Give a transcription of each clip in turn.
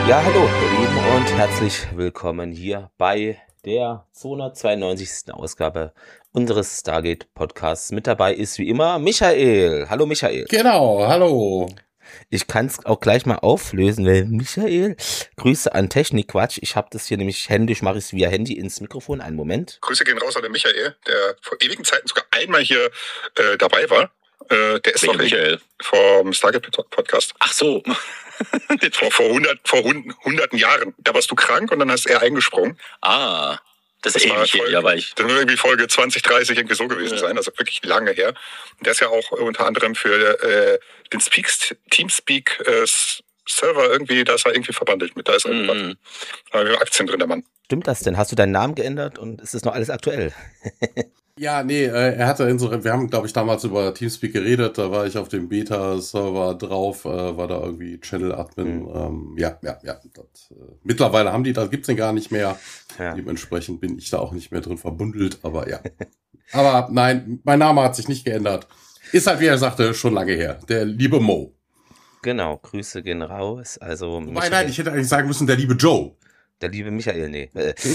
Ja, hallo, ihr Lieben, und herzlich willkommen hier bei der 292. Ausgabe unseres Stargate-Podcasts. Mit dabei ist wie immer Michael. Hallo, Michael. Genau, hallo. Ich kann es auch gleich mal auflösen, weil Michael, Grüße an Technikquatsch. Ich habe das hier nämlich händisch, mache ich es via Handy ins Mikrofon. Einen Moment. Grüße gehen raus an den Michael, der vor ewigen Zeiten sogar einmal hier dabei war. Der ist Welcher noch Michael? vom Stargate-Podcast. Ach so. vor hunderten Jahren. Da warst du krank und dann hast er eingesprungen. Ah, das ist war ewig her, ja, war ich. Das wird irgendwie Folge 20, 30 irgendwie so gewesen sein, also wirklich lange her. Und der ist ja auch unter anderem für den Teamspeak Server irgendwie, da ist er irgendwie verbandelt mit. Da ist irgendwas. Da haben wir Aktien drin, der Mann. Stimmt das denn? Hast du deinen Namen geändert und ist das noch alles aktuell? Ja, nee, er hatte wir haben, glaube ich, damals über Teamspeak geredet, da war ich auf dem Beta-Server drauf, war da irgendwie Channel-Admin, mittlerweile haben da gibt's den gar nicht mehr, Dementsprechend bin ich da auch nicht mehr drin verbundelt, aber ja. Aber nein, mein Name hat sich nicht geändert. Ist halt, wie er sagte, schon lange her, der liebe Mo. Genau, Grüße gehen raus, also... Nein, ich hätte eigentlich sagen müssen, der liebe Joe. Der liebe Michael, nee.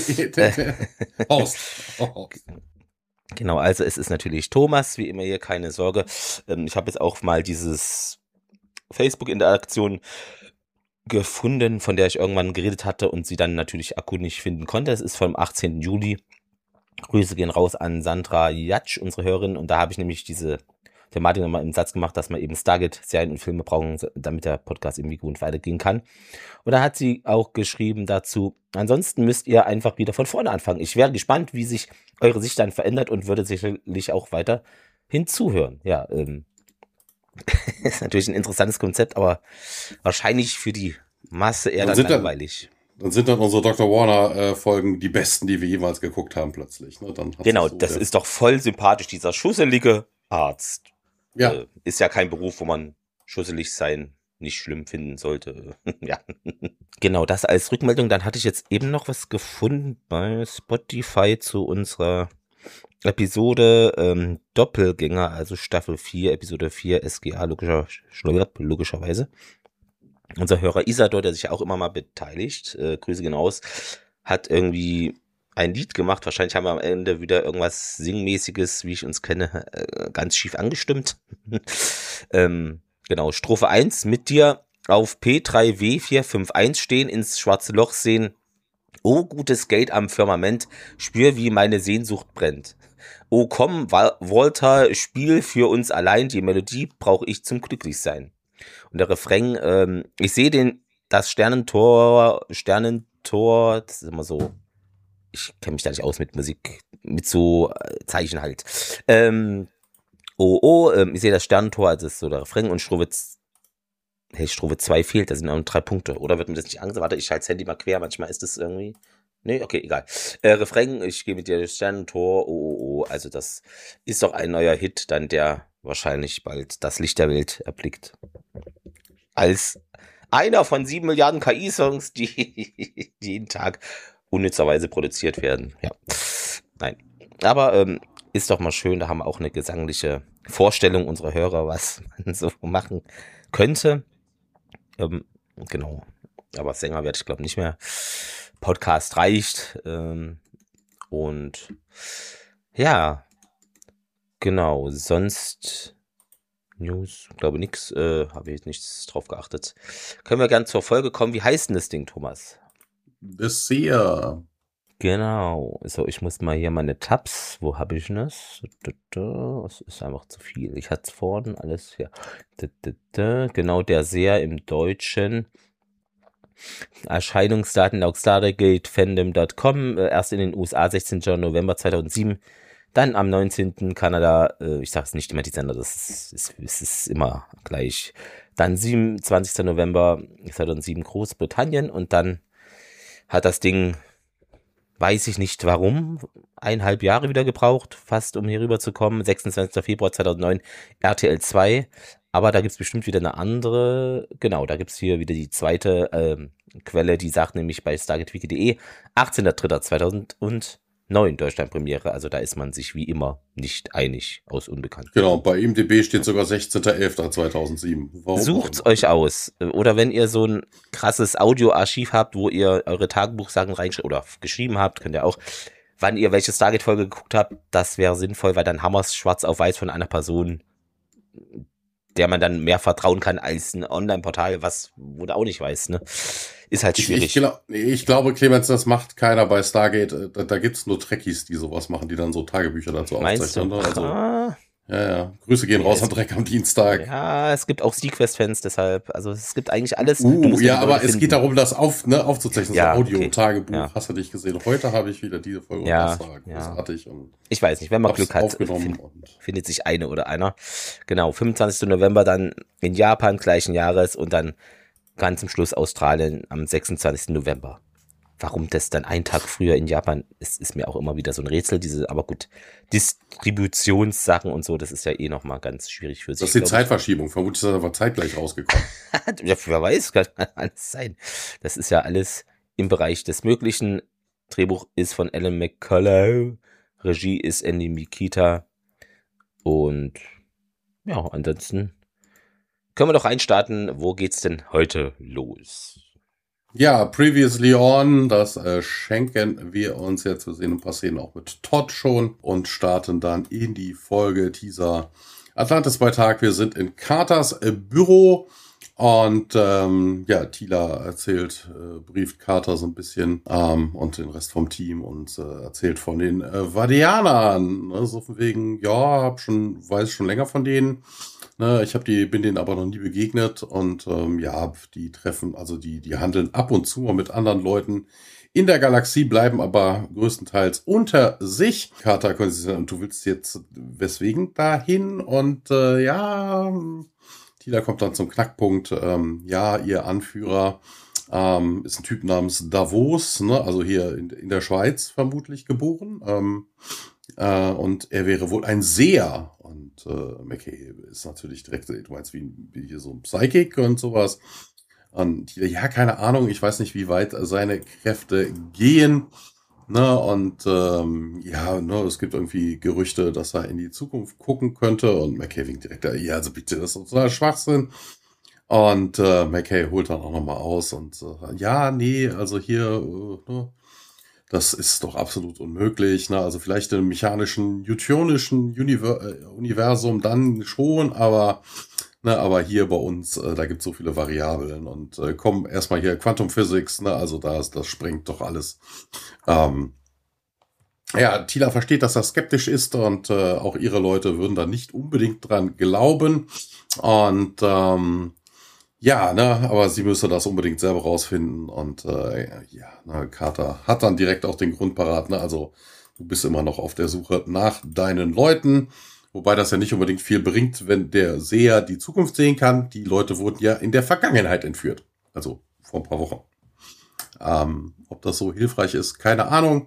Horst. Genau, also es ist natürlich Thomas, wie immer hier, keine Sorge. Ich habe jetzt auch mal dieses Facebook-Interaktion gefunden, von der ich irgendwann geredet hatte und sie dann natürlich akut nicht finden konnte. Es ist vom 18. Juli. Grüße gehen raus an Sandra Jatsch, unsere Hörerin. Und da habe ich nämlich diese Thematik nochmal im Satz gemacht, dass man eben Stargate-Serien und Filme brauchen, damit der Podcast irgendwie gut weitergehen kann. Und da hat sie auch geschrieben dazu, ansonsten müsst ihr einfach wieder von vorne anfangen. Ich wäre gespannt, wie sich eure Sicht dann verändert und würde sicherlich auch weiter hinzuhören. Ja, ist natürlich ein interessantes Konzept, aber wahrscheinlich für die Masse eher dann langweilig. Dann sind unsere Dr. Warner-Folgen die besten, die wir jemals geguckt haben plötzlich. Ne? Dann genau, das ist doch voll sympathisch, dieser schusselige Arzt. Ja. Ist ja kein Beruf, wo man schusselig sein nicht schlimm finden sollte. Ja. Genau, das als Rückmeldung. Dann hatte ich jetzt eben noch was gefunden bei Spotify zu unserer Episode Doppelgänger, also Staffel 4, Episode 4, SGA, logischerweise. Unser Hörer Isador, der sich ja auch immer mal beteiligt, Grüße gehen raus, hat irgendwie ein Lied gemacht. Wahrscheinlich haben wir am Ende wieder irgendwas Singmäßiges, wie ich uns kenne, ganz schief angestimmt. Genau, Strophe 1. Mit dir auf P3W451 stehen, ins schwarze Loch sehen. Oh, gutes Gate am Firmament, spür, wie meine Sehnsucht brennt. Oh, komm, Walter, spiel für uns allein, die Melodie brauche ich zum Glücklichsein. Und der Refrain, ich sehe das Sternentor, das ist immer so, ich kenne mich da nicht aus mit Musik, mit so Zeichen halt. Ich sehe das Sternentor, also das ist so der Refrain, und Strophe 2 fehlt, da sind noch 3 Punkte. Oder wird mir das nicht angesagt? Warte, ich halte das Handy mal quer, manchmal ist das irgendwie... Nee, okay, egal. Refrain, ich gehe mit dir das Sternentor, also das ist doch ein neuer Hit, dann der wahrscheinlich bald das Licht der Welt erblickt. Als einer von 7 Milliarden KI-Songs, die jeden Tag unnützerweise produziert werden. Ja, nein. Aber ist doch mal schön, da haben wir auch eine gesangliche Vorstellung unserer Hörer, was man so machen könnte. Genau. Aber Sänger werde ich, glaube nicht mehr. Podcast reicht. Und ja, genau. Sonst News, glaube nix. Habe ich nichts drauf geachtet. Können wir gern zur Folge kommen. Wie heißt denn das Ding, Thomas? Das Seher. Genau. So, ich muss mal hier meine Tabs. Wo habe ich das? Das ist einfach zu viel. Ich hatte es vorhin alles hier. Genau, der Seher im Deutschen. Erscheinungsdaten laut StargateFandom.com. Erst in den USA 16. November 2007. Dann am 19. Kanada, ich sage es nicht immer die Sender, das ist immer gleich. Dann 27. November 2007 Großbritannien und dann hat das Ding, weiß ich nicht warum, 1,5 Jahre wieder gebraucht, fast um hier rüber zu kommen. 26. Februar 2009 RTL 2, aber da gibt's bestimmt wieder eine andere, genau, da gibt's hier wieder die zweite Quelle, die sagt nämlich bei stargatewiki.de 18.03.2009 neuen Deutschland-Premiere. Also da ist man sich wie immer nicht einig, aus Unbekannt. Genau, bei IMDb steht sogar 16.11.2007. Sucht's euch aus. Oder wenn ihr so ein krasses Audioarchiv habt, wo ihr eure Tagebuchsachen reinschreibt oder geschrieben habt, könnt ihr auch, wann ihr welche Stargate-Folge geguckt habt, das wäre sinnvoll, weil dann haben wir es schwarz auf weiß von einer Person, der man dann mehr vertrauen kann als ein Online-Portal, wo du auch nicht weißt, ne? Ist halt schwierig. Ich glaube, Clemens, das macht keiner bei Stargate. Da gibt's nur Trekkies, die sowas machen, die dann so Tagebücher dazu aufzeichnen. Ne? Also, ja. Grüße gehen raus an Dreck am Dienstag. Ja, es gibt auch Sequest-Fans, deshalb, also es gibt eigentlich alles. Ja, aber es geht darum, das aufzuzeichnen, ja, so Audio-Tagebuch. Okay. Ja. Hast du nicht gesehen? Heute habe ich wieder diese Folge. Ja, das war großartig. Und ich weiß nicht, wenn man Glück hat, findet sich eine oder einer. Genau, 25. November dann in Japan gleichen Jahres und dann ganz zum Schluss Australien am 26. November. Warum das dann einen Tag früher in Japan ist mir auch immer wieder so ein Rätsel. Aber gut, Distributionssachen und so, das ist ja nochmal ganz schwierig für sich. Das ist die Zeitverschiebung. Vermutlich ist das aber zeitgleich rausgekommen. Ja, wer weiß, kann alles sein. Das ist ja alles im Bereich des Möglichen. Drehbuch ist von Alan McCullough. Regie ist Andy Mikita. Und ja, ansonsten können wir doch reinstarten. Wo geht's denn heute los? Ja, Previously On, das schenken wir uns jetzt. Wir sehen ein paar Szenen auch mit Todd schon und starten dann in die Folge Teaser Atlantis bei Tag. Wir sind in Carters Büro und Tila brieft Carter so ein bisschen und den Rest vom Team und erzählt von den Vadianern. Ne, so von wegen, ja, weiß schon länger von denen. Ne, bin denen aber noch nie begegnet und die treffen, also die handeln ab und zu mal mit anderen Leuten in der Galaxie, bleiben aber größtenteils unter sich. Carter könnte sich sagen, und du willst jetzt weswegen dahin? Und Tila kommt dann zum Knackpunkt. Ihr Anführer ist ein Typ namens Davos, ne? Also hier in der Schweiz vermutlich geboren. Und er wäre wohl ein Seher. Und McKay ist natürlich direkt, du meinst wie hier so ein Psychic und sowas. Und ja, keine Ahnung, ich weiß nicht, wie weit seine Kräfte gehen. Ne? Und es gibt irgendwie Gerüchte, dass er in die Zukunft gucken könnte. Und McKay winkt direkt, ja, also bitte, das ist total Schwachsinn. Und McKay holt dann auch nochmal aus und also hier, das ist doch absolut unmöglich. Ne? Also vielleicht im mechanischen, newtonischen Universum dann schon, aber hier bei uns, da gibt es so viele Variablen und komm, erstmal hier Quantum Physics, ne? Also das sprengt doch alles. Tila versteht, dass er skeptisch ist und auch ihre Leute würden da nicht unbedingt dran glauben. Und aber sie müsse das unbedingt selber rausfinden. Und Carter hat dann direkt auch den Grund parat. Ne? Also du bist immer noch auf der Suche nach deinen Leuten. Wobei das ja nicht unbedingt viel bringt, wenn der Seher die Zukunft sehen kann. Die Leute wurden ja in der Vergangenheit entführt. Also vor ein paar Wochen. Ob das so hilfreich ist, keine Ahnung.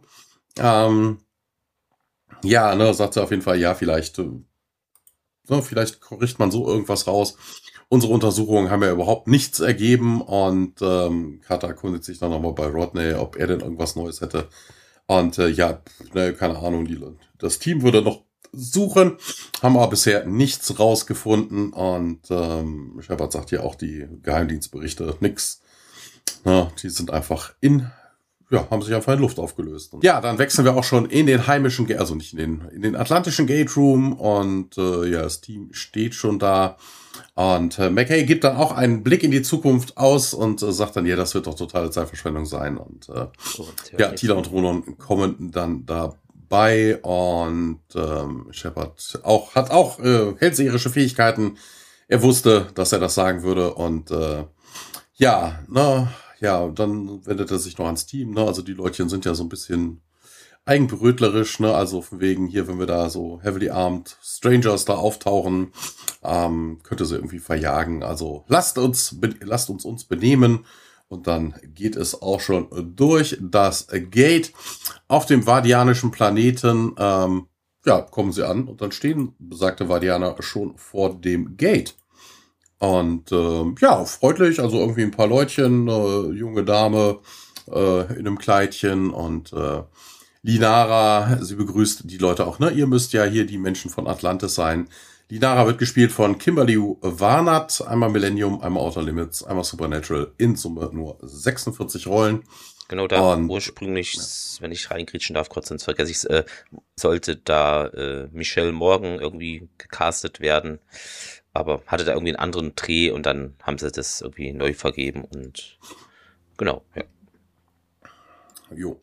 Sagt sie auf jeden Fall, vielleicht kriegt man so irgendwas raus. Unsere Untersuchungen haben ja überhaupt nichts ergeben und Carter erkundigt sich dann nochmal bei Rodney, ob er denn irgendwas Neues hätte. Und keine Ahnung, das Team würde noch suchen, haben aber bisher nichts rausgefunden und Shepard sagt ja auch, die Geheimdienstberichte, nix. Na, die sind einfach haben sich einfach in Luft aufgelöst. Und dann wechseln wir auch schon in den heimischen, also nicht in den atlantischen Gate Room und das Team steht schon da. Und McKay gibt dann auch einen Blick in die Zukunft aus und sagt dann, das wird doch totale Zeitverschwendung sein. Und Tila und Ronon kommen dann dabei und Shepard hat hellseherische Fähigkeiten. Er wusste, dass er das sagen würde und dann wendet er sich noch ans Team. Ne? Also die Leutchen sind ja so ein bisschen eigenbrötlerisch, ne? Also von wegen hier, wenn wir da so heavily armed Strangers da auftauchen, könnte sie irgendwie verjagen. Also lasst uns benehmen. Und dann geht es auch schon durch das Gate auf dem vadianischen Planeten. Kommen sie an und dann stehen besagte Vadianer schon vor dem Gate. Und freundlich, also irgendwie ein paar Leutchen, junge Dame in einem Kleidchen und Linara, sie begrüßt die Leute auch, ne? Ihr müsst ja hier die Menschen von Atlantis sein. Linara wird gespielt von Kimberly Warnert, einmal Millennium, einmal Outer Limits, einmal Supernatural, in Summe nur 46 Rollen. Genau, da Und, ursprünglich, wenn ich reingrätschen darf, kurz, sonst vergesse ich es, sollte da Michelle Morgan irgendwie gecastet werden, aber hatte da irgendwie einen anderen Dreh und dann haben sie das irgendwie neu vergeben und genau, ja. Jo.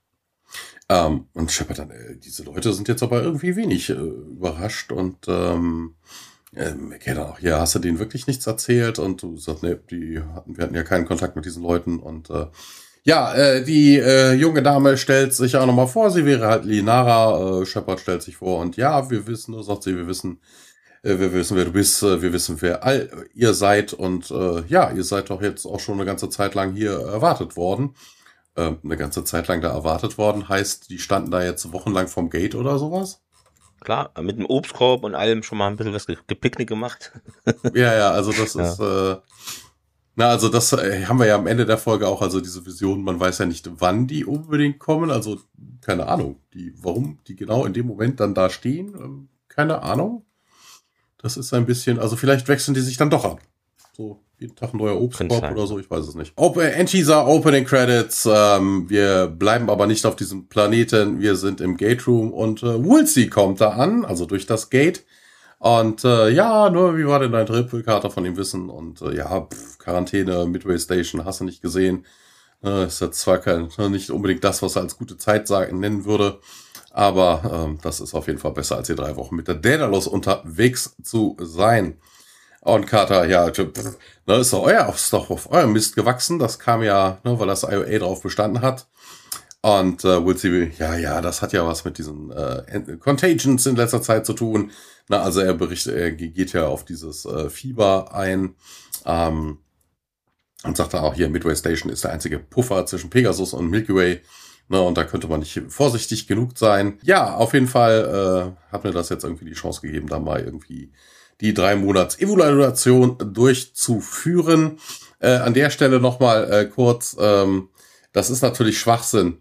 Und Shepard dann, diese Leute sind jetzt aber irgendwie wenig überrascht und McKay dann auch, ja, hast du denen wirklich nichts erzählt? Und du sagst, ne, wir hatten ja keinen Kontakt mit diesen Leuten und die junge Dame stellt sich auch nochmal vor, sie wäre halt Linara, Shepard stellt sich vor und ja, wir wissen, sagt sie, wir wissen, wer du bist, wir wissen, wer ihr seid und ihr seid doch jetzt auch schon eine ganze Zeit lang hier erwartet worden. Eine ganze Zeit lang da erwartet worden, heißt, die standen da jetzt wochenlang vorm Gate oder sowas? Klar, mit dem Obstkorb und allem schon mal ein bisschen was Gepicknick gemacht. Ja, also das ist, das haben wir ja am Ende der Folge auch, also diese Vision, man weiß ja nicht, wann die unbedingt kommen, also keine Ahnung, warum die genau in dem Moment dann da stehen, keine Ahnung. Das ist ein bisschen, also vielleicht wechseln die sich dann doch ab. So jeden Tag ein neuer Obstkorb oder so, ich weiß es nicht. End-Teaser, Opening Credits, wir bleiben aber nicht auf diesem Planeten, wir sind im Gate Room und Woolsey kommt da an, also durch das Gate. Und wie war denn dein Trip? Will Carter von ihm wissen. Und Quarantäne, Midway Station, hast du nicht gesehen. Ist jetzt zwar nicht unbedingt das, was er als gute Zeit nennen würde, aber das ist auf jeden Fall besser, als hier 3 Wochen mit der Daedalus unterwegs zu sein. Und Carter, ist doch auf eurem Mist gewachsen. Das kam ja, weil das IOA drauf bestanden hat. Und Woolsey, das hat ja was mit diesen Contagions in letzter Zeit zu tun. Also er geht ja auf dieses Fieber ein und sagt dann auch hier, Midway Station ist der einzige Puffer zwischen Pegasus und Milky Way. Und da könnte man nicht vorsichtig genug sein. Ja, auf jeden Fall hat mir das jetzt irgendwie die Chance gegeben, da mal irgendwie die 3 Monats Evaluation durchzuführen. An der Stelle nochmal kurz, das ist natürlich Schwachsinn,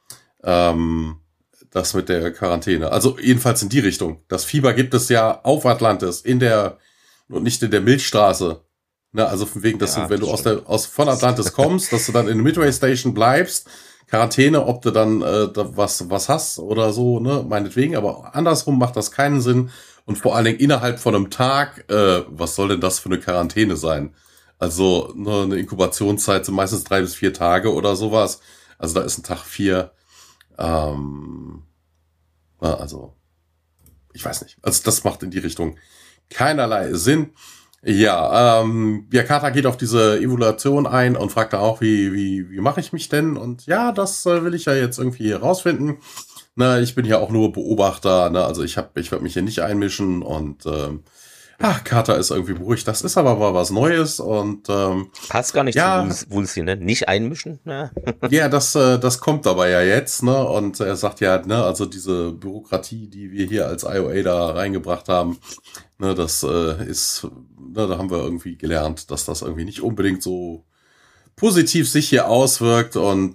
das mit der Quarantäne. Also jedenfalls in die Richtung. Das Fieber gibt es ja auf Atlantis, und nicht in der Milchstraße. Also von wegen, dass wenn du von Atlantis kommst, dass du dann in der Midway Station bleibst, Quarantäne, ob du dann was hast oder so, meinetwegen, aber andersrum macht das keinen Sinn. Und vor allen Dingen innerhalb von einem Tag, was soll denn das für eine Quarantäne sein? Also eine Inkubationszeit sind meistens 3 bis 4 Tage oder sowas. Also da ist ein Tag 4. Also ich weiß nicht. Also das macht in die Richtung keinerlei Sinn. Ja, Carter geht auf diese Evaluation ein und fragt da auch, wie mache ich mich denn? Und ja, das will ich ja jetzt irgendwie hier rausfinden. Ich bin ja auch nur Beobachter, also ich werde mich hier nicht einmischen und Carter ist irgendwie beruhigt. Das ist aber mal was Neues und passt gar nicht zu Woolsey, ne? Nicht einmischen. Ne? Ja, das kommt aber ja jetzt, Und er sagt ja, also diese Bürokratie, die wir hier als IOA da reingebracht haben, das ist, da haben wir irgendwie gelernt, dass das irgendwie nicht unbedingt so positiv sich hier auswirkt und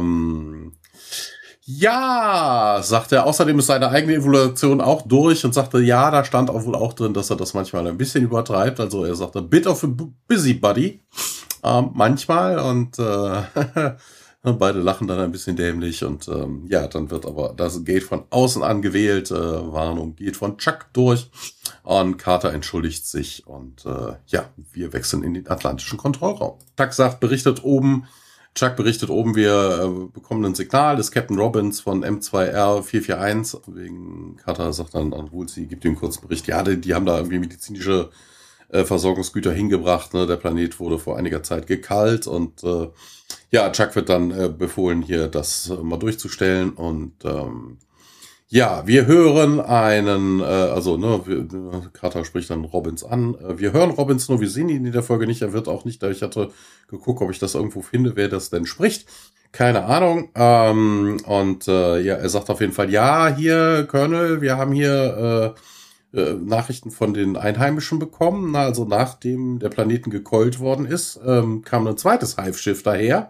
sagt er, außerdem ist seine eigene Evaluation auch durch und sagte, da stand auch wohl auch drin, dass er das manchmal ein bisschen übertreibt. Also er sagte, bit of a busybody, manchmal und beide lachen dann ein bisschen dämlich und dann wird aber das Gate von außen angewählt, Warnung geht von Chuck durch und Carter entschuldigt sich und wir wechseln in den atlantischen Kontrollraum. Chuck berichtet oben, wir bekommen ein Signal des Captain Robbins von M2R 441. Wegen Carter sagt dann an Woolsey, gibt ihm einen kurzen Bericht. Ja, die haben da irgendwie medizinische Versorgungsgüter hingebracht. Der Planet wurde vor einiger Zeit gekalkt und Chuck wird dann befohlen, hier das mal durchzustellen und wir hören einen, Carter spricht dann Robbins an. Wir hören Robbins nur, wir sehen ihn in der Folge nicht. Er wird auch nicht, ich hatte geguckt, ob ich das irgendwo finde, wer das denn spricht. Keine Ahnung. Er sagt auf jeden Fall, hier, Colonel, wir haben hier Nachrichten von den Einheimischen bekommen. Also nachdem der Planeten gekeult worden ist, kam ein zweites Hive-Schiff daher.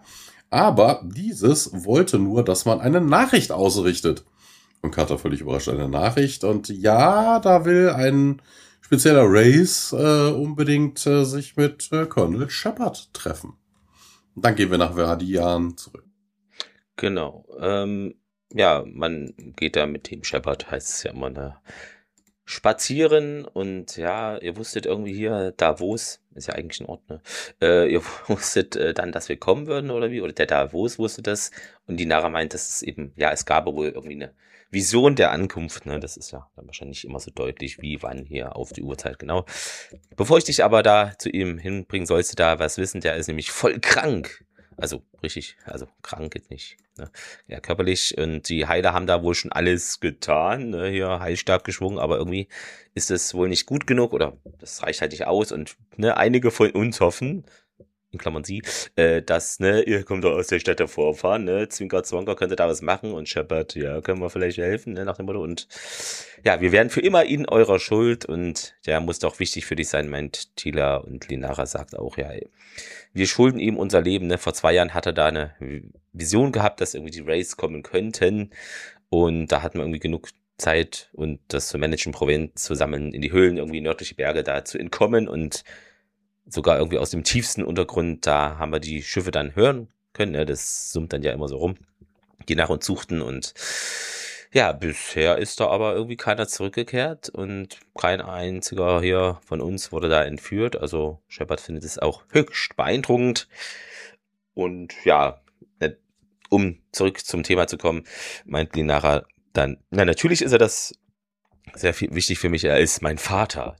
Aber dieses wollte nur, dass man eine Nachricht ausrichtet. Und Carter völlig überrascht, eine Nachricht. Und ja, da will ein spezieller Race unbedingt sich mit Colonel Shepard treffen. Und dann gehen wir nach Veradian zurück. Genau. Ja, man geht da mit Team Shepard, heißt es ja immer, ne? Spazieren und ja, ihr wusstet irgendwie hier, Davos, ist ja eigentlich ein Ort, ne? Ihr wusstet dann, dass wir kommen würden oder wie? Oder der Davos wusste das und die Nara meint, dass es eben, ja, es gab wohl irgendwie eine Vision der Ankunft, ne? Das ist ja dann wahrscheinlich nicht immer so deutlich, wie, wann hier auf die Uhrzeit genau. Bevor ich dich aber da zu ihm hinbringen, sollst du da was wissen, der ist nämlich voll krank. Also richtig, also krank geht nicht. Ne? Ja, körperlich. Und die Heiler haben da wohl schon alles getan. Ne? Hier Heilstab geschwungen, aber irgendwie ist es wohl nicht gut genug oder das reicht halt nicht aus. Und ne, einige von uns hoffen, in Klammern sie, dass, ne, ihr kommt doch aus der Stadt davor fahren, ne, Zwinker, Zwonker, könnte da was machen und Shepard, ja, können wir vielleicht helfen, ne, nach dem Motto. Und ja, wir werden für immer in eurer Schuld und der muss doch wichtig für dich sein, meint Tila. Und Linara sagt auch, ja, ey, wir schulden ihm unser Leben, ne, vor 2 Jahren hat er da eine Vision gehabt, dass irgendwie die Wraiths kommen könnten und da hatten wir irgendwie genug Zeit und das zu managen, Provent zu sammeln, in die Höhlen, irgendwie nördliche Berge da zu entkommen und sogar irgendwie aus dem tiefsten Untergrund, da haben wir die Schiffe dann hören können, ne? Das summt dann ja immer so rum, die nach uns suchten und ja, bisher ist da aber irgendwie keiner zurückgekehrt und kein einziger hier von uns wurde da entführt, also Shepard findet es auch höchst beeindruckend und ja, um zurück zum Thema zu kommen, meint Linara dann, na natürlich ist er das sehr wichtig für mich, er ist mein Vater.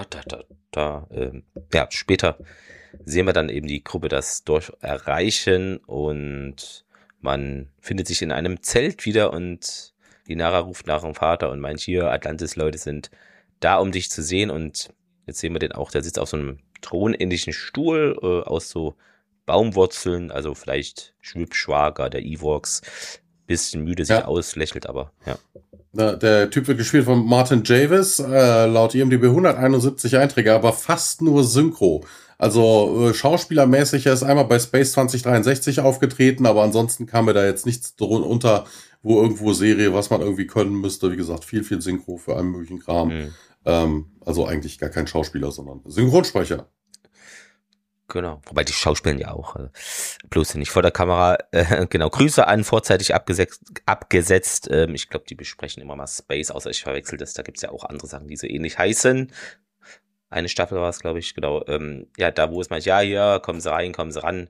Ja, später sehen wir dann eben die Gruppe das Dorf erreichen und man findet sich in einem Zelt wieder und Linara ruft nach dem Vater und meint, hier, Atlantis-Leute sind da, um dich zu sehen und jetzt sehen wir den auch, der sitzt auf so einem thronähnlichen Stuhl aus so Baumwurzeln, also vielleicht Schwibschwager der Ewoks, bisschen müde sich aus, lächelt aber, ja. Der Typ wird gespielt von Martin Jarvis, laut IMDb 171 Einträge, aber fast nur Synchro. Also schauspielermäßig, er ist einmal bei Space 2063 aufgetreten, aber ansonsten kam mir da jetzt nichts drunter, wo irgendwo Serie, was man irgendwie können müsste. Wie gesagt, viel Synchro für allen möglichen Kram. Also eigentlich gar kein Schauspieler, sondern Synchronsprecher. Genau, wobei die schauspielen ja auch, bloß nicht vor der Kamera. Genau, Grüße an, vorzeitig abgesetzt. Ich glaube, die besprechen immer mal Space, außer ich verwechsel das. Da gibt's ja auch andere Sachen, die so ähnlich heißen. Eine Staffel war es, glaube ich, genau. Ja, da wo es meint, ja, hier, kommen Sie rein, kommen Sie ran.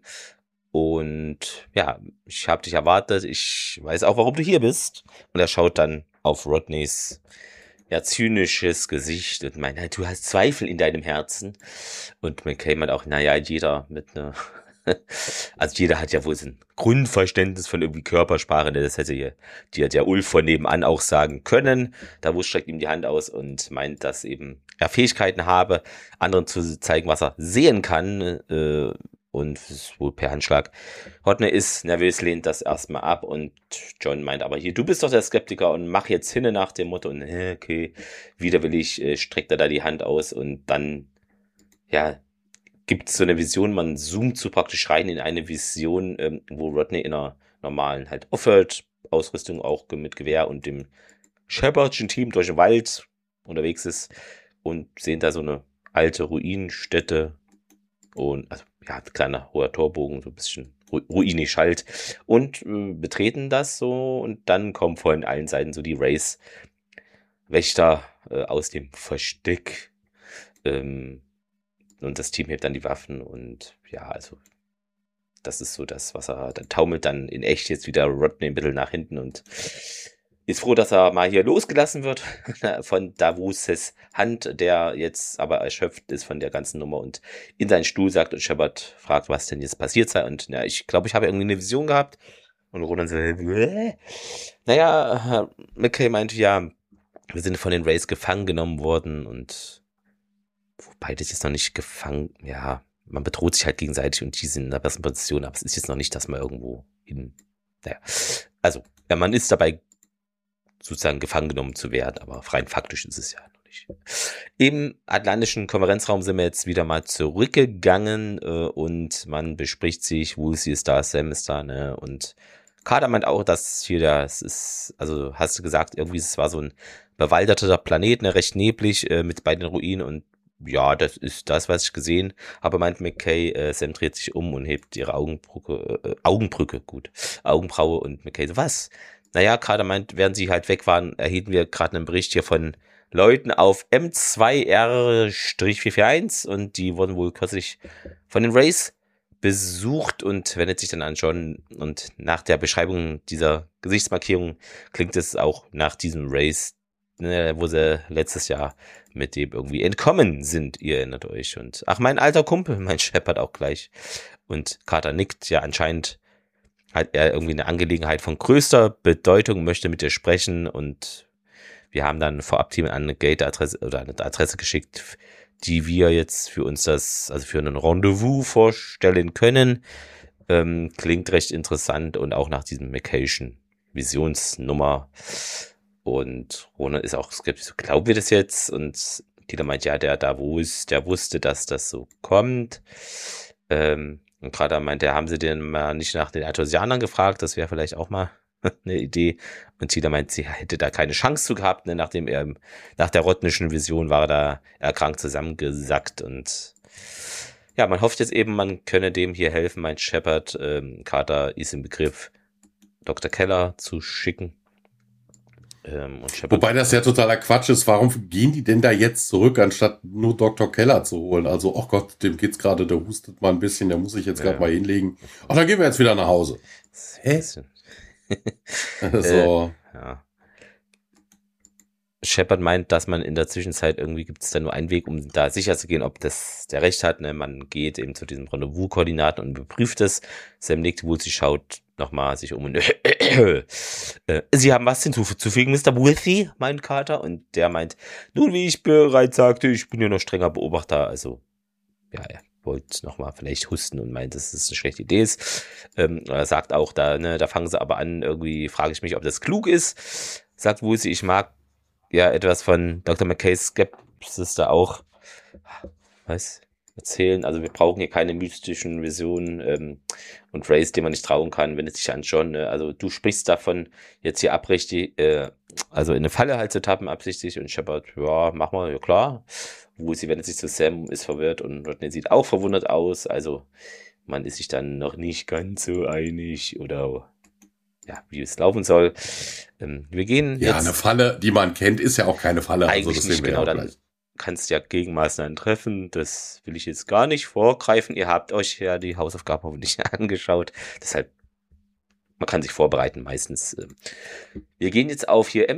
Und ja, ich habe dich erwartet, ich weiß auch, warum du hier bist. Und er schaut dann auf Rodneys ja, zynisches Gesicht und meint, du hast Zweifel in deinem Herzen. Und McKay meint auch, naja, jeder mit einer, also jeder hat ja wohl so ein Grundverständnis von irgendwie Körpersprache, ne? Das hätte hier der Ulf von nebenan auch sagen können. Davos streckt ihm die Hand aus und meint, dass eben er Fähigkeiten habe, anderen zu zeigen, was er sehen kann, und es ist wohl per Handschlag. Hodne ist nervös, lehnt das erstmal ab und John meint aber hier, du bist doch der Skeptiker und mach jetzt hinne nach dem Motto und okay, widerwillig streckt er da die Hand aus und dann, ja, gibt es so eine Vision, man zoomt so praktisch rein in eine Vision, wo Rodney in einer normalen halt Offroad-Ausrüstung auch mit Gewehr und dem Shepardschen Team durch den Wald unterwegs ist und sehen da so eine alte Ruinenstätte und also ja, kleiner hoher Torbogen, so ein bisschen ruinisch halt und betreten das so und dann kommen von allen Seiten so die Wraith-Wächter aus dem Versteck und das Team hebt dann die Waffen und ja, also das ist so das, was er, dann taumelt dann in echt jetzt wieder Rodney ein bisschen nach hinten und ist froh, dass er mal hier losgelassen wird von Davos' Hand, der jetzt aber erschöpft ist von der ganzen Nummer und in seinen Stuhl sagt und Shepard fragt, was denn jetzt passiert sei. Und ja, ich glaube, ich habe irgendwie eine Vision gehabt. Und Ronan so, naja, McKay meint, ja, wir sind von den Wraiths gefangen genommen worden und wobei das jetzt noch nicht gefangen, ja, man bedroht sich halt gegenseitig und die sind in einer besseren Position, aber es ist jetzt noch nicht, dass man irgendwo hin, naja, also, ja, man ist dabei sozusagen gefangen genommen zu werden, aber rein faktisch ist es ja noch nicht. nicht. Im atlantischen Konferenzraum sind wir jetzt wieder mal zurückgegangen und man bespricht sich, Woolsey ist da, Sam ist da, ne, und Carter meint auch, dass hier das ist, also hast du gesagt, irgendwie es war so ein bewaldeter Planet, ne, recht neblig mit bei den Ruinen und ja, das ist das, was ich gesehen habe, meint McKay. Sam dreht sich um und hebt ihre Augenbraue und McKay so, was? Naja, Carter meint, während sie halt weg waren, erhielten wir gerade einen Bericht hier von Leuten auf M2R-441 und die wurden wohl kürzlich von den Rays besucht und wendet sich dann an John und nach der Beschreibung dieser Gesichtsmarkierung klingt es auch nach diesem Race, ne, wo sie letztes Jahr mit dem irgendwie entkommen sind, ihr erinnert euch. Und ach, mein alter Kumpel, mein Shepard auch gleich. Und Carter nickt, ja, anscheinend hat er irgendwie eine Angelegenheit von größter Bedeutung, möchte mit ihr sprechen und wir haben dann Vorab-Team an eine Gate-Adresse oder eine Adresse geschickt, die wir jetzt für uns für ein Rendezvous vorstellen können. Klingt recht interessant und auch nach diesem McCation-Visionsnummer. Und Ronan ist auch skeptisch, glauben wir das jetzt? Und Killer meint, ja, der wusste, dass das so kommt. Und gerade meint er, haben sie denn mal nicht nach den Artosianern gefragt? Das wäre vielleicht auch mal eine Idee. Und Tila meint, sie hätte da keine Chance zu gehabt, ne? Nachdem er nach der rotnischen Vision war er da erkrankt zusammengesackt. Und ja, man hofft jetzt eben, man könne dem hier helfen, meint Shepard. Carter ist im Begriff, Dr. Keller zu schicken. Wobei das ja totaler Quatsch ist. Warum gehen die denn da jetzt zurück, anstatt nur Dr. Keller zu holen? Also, oh Gott, dem geht's gerade, der hustet mal ein bisschen, der muss sich jetzt gerade mal hinlegen. Ach, dann gehen wir jetzt wieder nach Hause. Hä? So. Ja. Shepard meint, dass man in der Zwischenzeit irgendwie gibt es da nur einen Weg, um da sicher zu gehen, ob das der Recht hat. Ne? Man geht eben zu diesen Rendezvous-Koordinaten und überprüft es. Sam nickt wohl, sie schaut nochmal sich um und Sie haben was hinzuzufügen, Mr. Woolsey, meint Carter. Und der meint, nun, wie ich bereits sagte, ich bin ja noch strenger Beobachter. Also, ja, er wollte nochmal vielleicht husten und meint, dass es eine schlechte Idee ist. Er sagt auch, da fangen sie aber an, irgendwie frage ich mich, ob das klug ist. Sagt Woolsey, ich mag ja etwas von Dr. McKays Skepsis da auch erzählen. Also wir brauchen hier keine mystischen Visionen und Rays, denen man nicht trauen kann, wenn es sich an John, also du sprichst davon, jetzt hier also in eine Falle halt zu tappen, absichtlich, und Shepard, ja, mach mal, ja klar. Woolsey wendet sich zu Sam, ist verwirrt und Rodney sieht auch verwundert aus, also man ist sich dann noch nicht ganz so einig oder ja, wie es laufen soll. Wir gehen ja, jetzt. eine Falle, die man kennt, ist ja auch keine Falle. Eigentlich also nicht, genau. Dann kannst du ja Gegenmaßnahmen treffen. Das will ich jetzt gar nicht vorgreifen. Ihr habt euch ja die Hausaufgaben hoffentlich angeschaut. Deshalb, man kann sich vorbereiten meistens. Wir gehen jetzt auf hier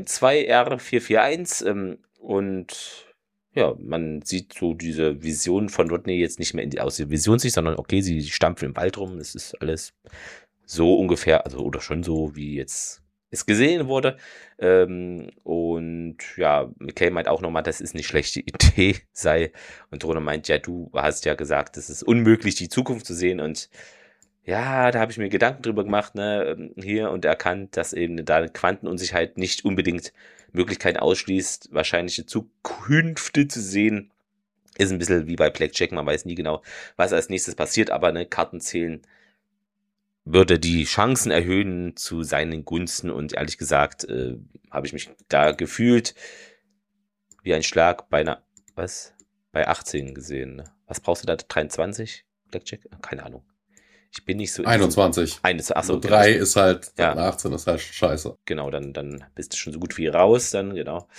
M2R441 und ja, man sieht so diese Vision von Rodney jetzt nicht mehr aus der Visionssicht, sondern okay, sie stampfen im Wald rum. Es ist alles so ungefähr, also oder schon so, wie jetzt es gesehen wurde. Und ja, McKay meint auch nochmal, dass es eine schlechte Idee sei. Und Ronan meint, ja, du hast ja gesagt, es ist unmöglich, die Zukunft zu sehen. Und ja, da habe ich mir Gedanken drüber gemacht, ne, hier und erkannt, dass eben da eine Quantenunsicherheit nicht unbedingt Möglichkeiten ausschließt, wahrscheinliche Zukünfte zu sehen. Ist ein bisschen wie bei Blackjack, man weiß nie genau, was als nächstes passiert, aber ne, Karten zählen würde die Chancen erhöhen zu seinen Gunsten und ehrlich gesagt habe ich mich da gefühlt wie ein Schlag bei 18 gesehen. Ne? Was brauchst du da? 23? Blackjack? Keine Ahnung. Ich bin nicht so... 21. Achso, 3 ist halt, ja. 18 ist halt scheiße. Genau, dann bist du schon so gut wie raus, dann, genau.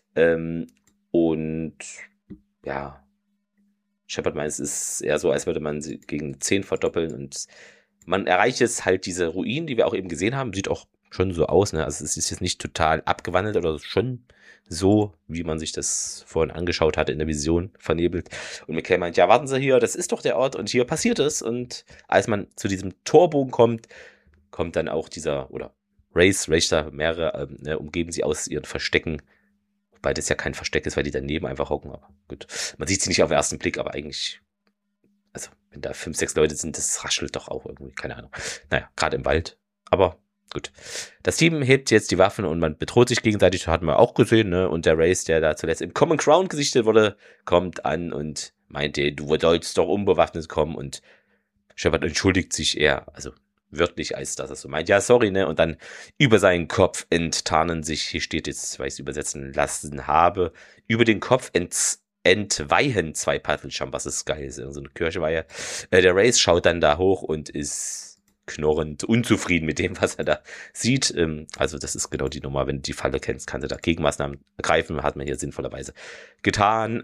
Und ja, Shepard meint, es ist eher so, als würde man sie gegen 10 verdoppeln und man erreicht jetzt halt diese Ruinen, die wir auch eben gesehen haben. Sieht auch schon so aus, ne? Also es ist jetzt nicht total abgewandelt oder schon so, wie man sich das vorhin angeschaut hatte in der Vision, vernebelt. Und McKay meint, ja, warten Sie hier, das ist doch der Ort und hier passiert es. Und als man zu diesem Torbogen kommt dann auch Rays, mehrere, umgeben sie aus ihren Verstecken. Wobei das ja kein Versteck ist, weil die daneben einfach hocken. Aber gut, man sieht sie nicht auf den ersten Blick, aber eigentlich... Also, wenn da 5, 6 Leute sind, das raschelt doch auch irgendwie, keine Ahnung. Naja, gerade im Wald. Aber Gut. Das Team hebt jetzt die Waffen und man bedroht sich gegenseitig, hatten wir auch gesehen, ne? Und der Race, der da zuletzt im Common Ground gesichtet wurde, kommt an und meinte, du sollst doch unbewaffnet kommen und Shepard entschuldigt sich eher, also wörtlich, als dass er so meint, ja, sorry, ne? Und dann über seinen Kopf enttarnen sich, hier steht jetzt, weil ich es übersetzen lassen habe, über den Kopf entweihen 2 Paddelschirm, was ist geil, ist so eine Kirchweihe. Der Race schaut dann da hoch und ist knorrend unzufrieden mit dem, was er da sieht. Also das ist genau die Nummer, wenn du die Falle kennst, kannst du da Gegenmaßnahmen ergreifen, hat man hier sinnvollerweise getan.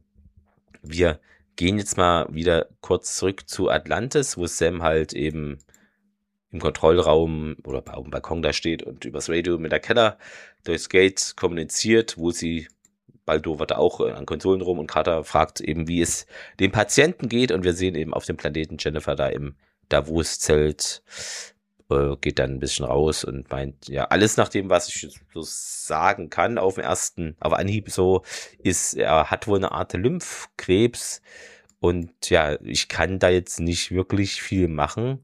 Wir gehen jetzt mal wieder kurz zurück zu Atlantis, wo Sam halt eben im Kontrollraum oder auf dem Balkon da steht und übers Radio mit der Keller durchs Gate kommuniziert, wo sie, Baldo war da auch an Konsolen rum und Carter fragt eben, wie es dem Patienten geht und wir sehen eben auf dem Planeten Jennifer da im Davos-Zelt, geht dann ein bisschen raus und meint, ja, alles nach dem, was ich so sagen kann, auf Anhieb so, ist, er hat wohl eine Art Lymphkrebs und ja, ich kann da jetzt nicht wirklich viel machen.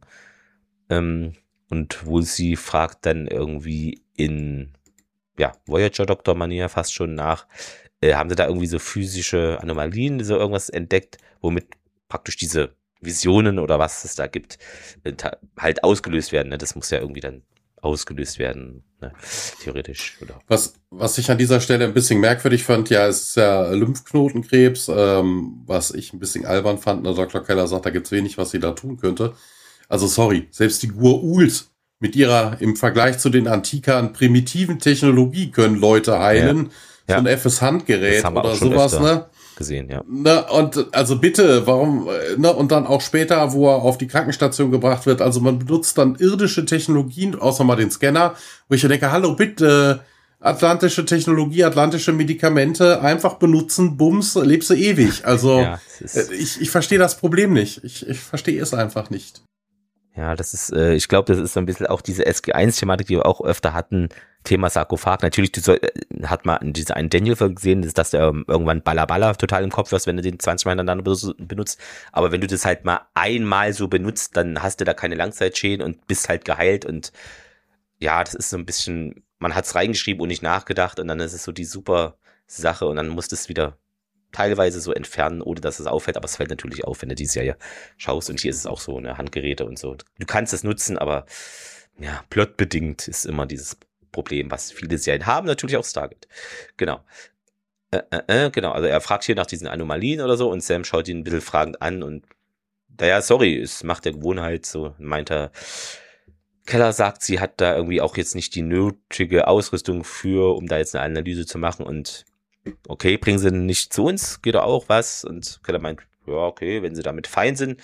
Und wo sie fragt dann irgendwie in, ja, Voyager-Doktor-Manier fast schon nach, haben sie da irgendwie so physische Anomalien, so irgendwas entdeckt, womit praktisch diese Visionen oder was es da gibt, halt ausgelöst werden. Ne? Das muss ja irgendwie dann ausgelöst werden, ne? Theoretisch. Oder? Was ich an dieser Stelle ein bisschen merkwürdig fand, ja, es ist ja Lymphknotenkrebs, was ich ein bisschen albern fand. Ne? Dr. Keller sagt, da gibt's wenig, was sie da tun könnte. Also sorry, selbst die Gur-Ult mit ihrer im Vergleich zu den Antikern primitiven Technologie können Leute heilen. Ja. So ein FS-Handgerät oder sowas, ne? Gesehen, ja. Ne, und also bitte, warum, ne, und dann auch später, wo er auf die Krankenstation gebracht wird, also man benutzt dann irdische Technologien, außer mal den Scanner, wo ich denke, hallo, bitte, atlantische Technologie, atlantische Medikamente, einfach benutzen, bums, lebst du ewig. Also, ja, ich verstehe das Problem nicht. Ich verstehe es einfach nicht. Ja, das ist, ich glaube, das ist so ein bisschen auch diese SG1-Thematik, die wir auch öfter hatten, Thema Sarkophag. Natürlich, hat man diese einen Daniel-Folge gesehen, dass der irgendwann Balla total im Kopf wirst, wenn du den 20 Mal hintereinander benutzt. Aber wenn du das halt mal einmal so benutzt, dann hast du da keine Langzeitschäden und bist halt geheilt. Und ja, das ist so ein bisschen, man hat es reingeschrieben und nicht nachgedacht und dann ist es so die super Sache und dann musst du es wieder teilweise so entfernen, ohne dass es auffällt, aber es fällt natürlich auf, wenn du die Serie schaust und hier ist es auch so, ne, Handgeräte und so. Du kannst es nutzen, aber ja, plotbedingt ist immer dieses Problem, was viele Serien haben, natürlich auch Stargate. Genau. Genau, also er fragt hier nach diesen Anomalien oder so und Sam schaut ihn ein bisschen fragend an und naja, sorry, es macht der Gewohnheit so, meint er. Keller sagt, sie hat da irgendwie auch jetzt nicht die nötige Ausrüstung für, um da jetzt eine Analyse zu machen und okay, bringen sie nicht zu uns, geht da auch was? Und Keller meint, ja, okay, wenn sie damit fein sind.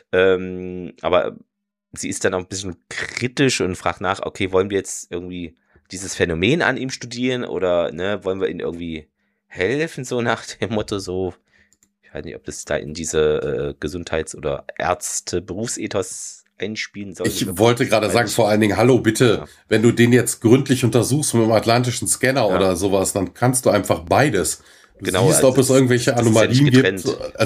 Aber sie ist dann auch ein bisschen kritisch und fragt nach, okay, wollen wir jetzt irgendwie dieses Phänomen an ihm studieren oder ne, wollen wir ihm irgendwie helfen, so nach dem Motto, so, ich weiß nicht, ob das da in diese Gesundheits- oder Ärzte-Berufsethos einspielen soll. Ich wollte gerade sagen, vor allen Dingen, hallo, bitte, ja. Wenn du den jetzt gründlich untersuchst mit einem atlantischen Scanner oder sowas, dann kannst du einfach beides. Du siehst, also ob es irgendwelche Anomalien gibt.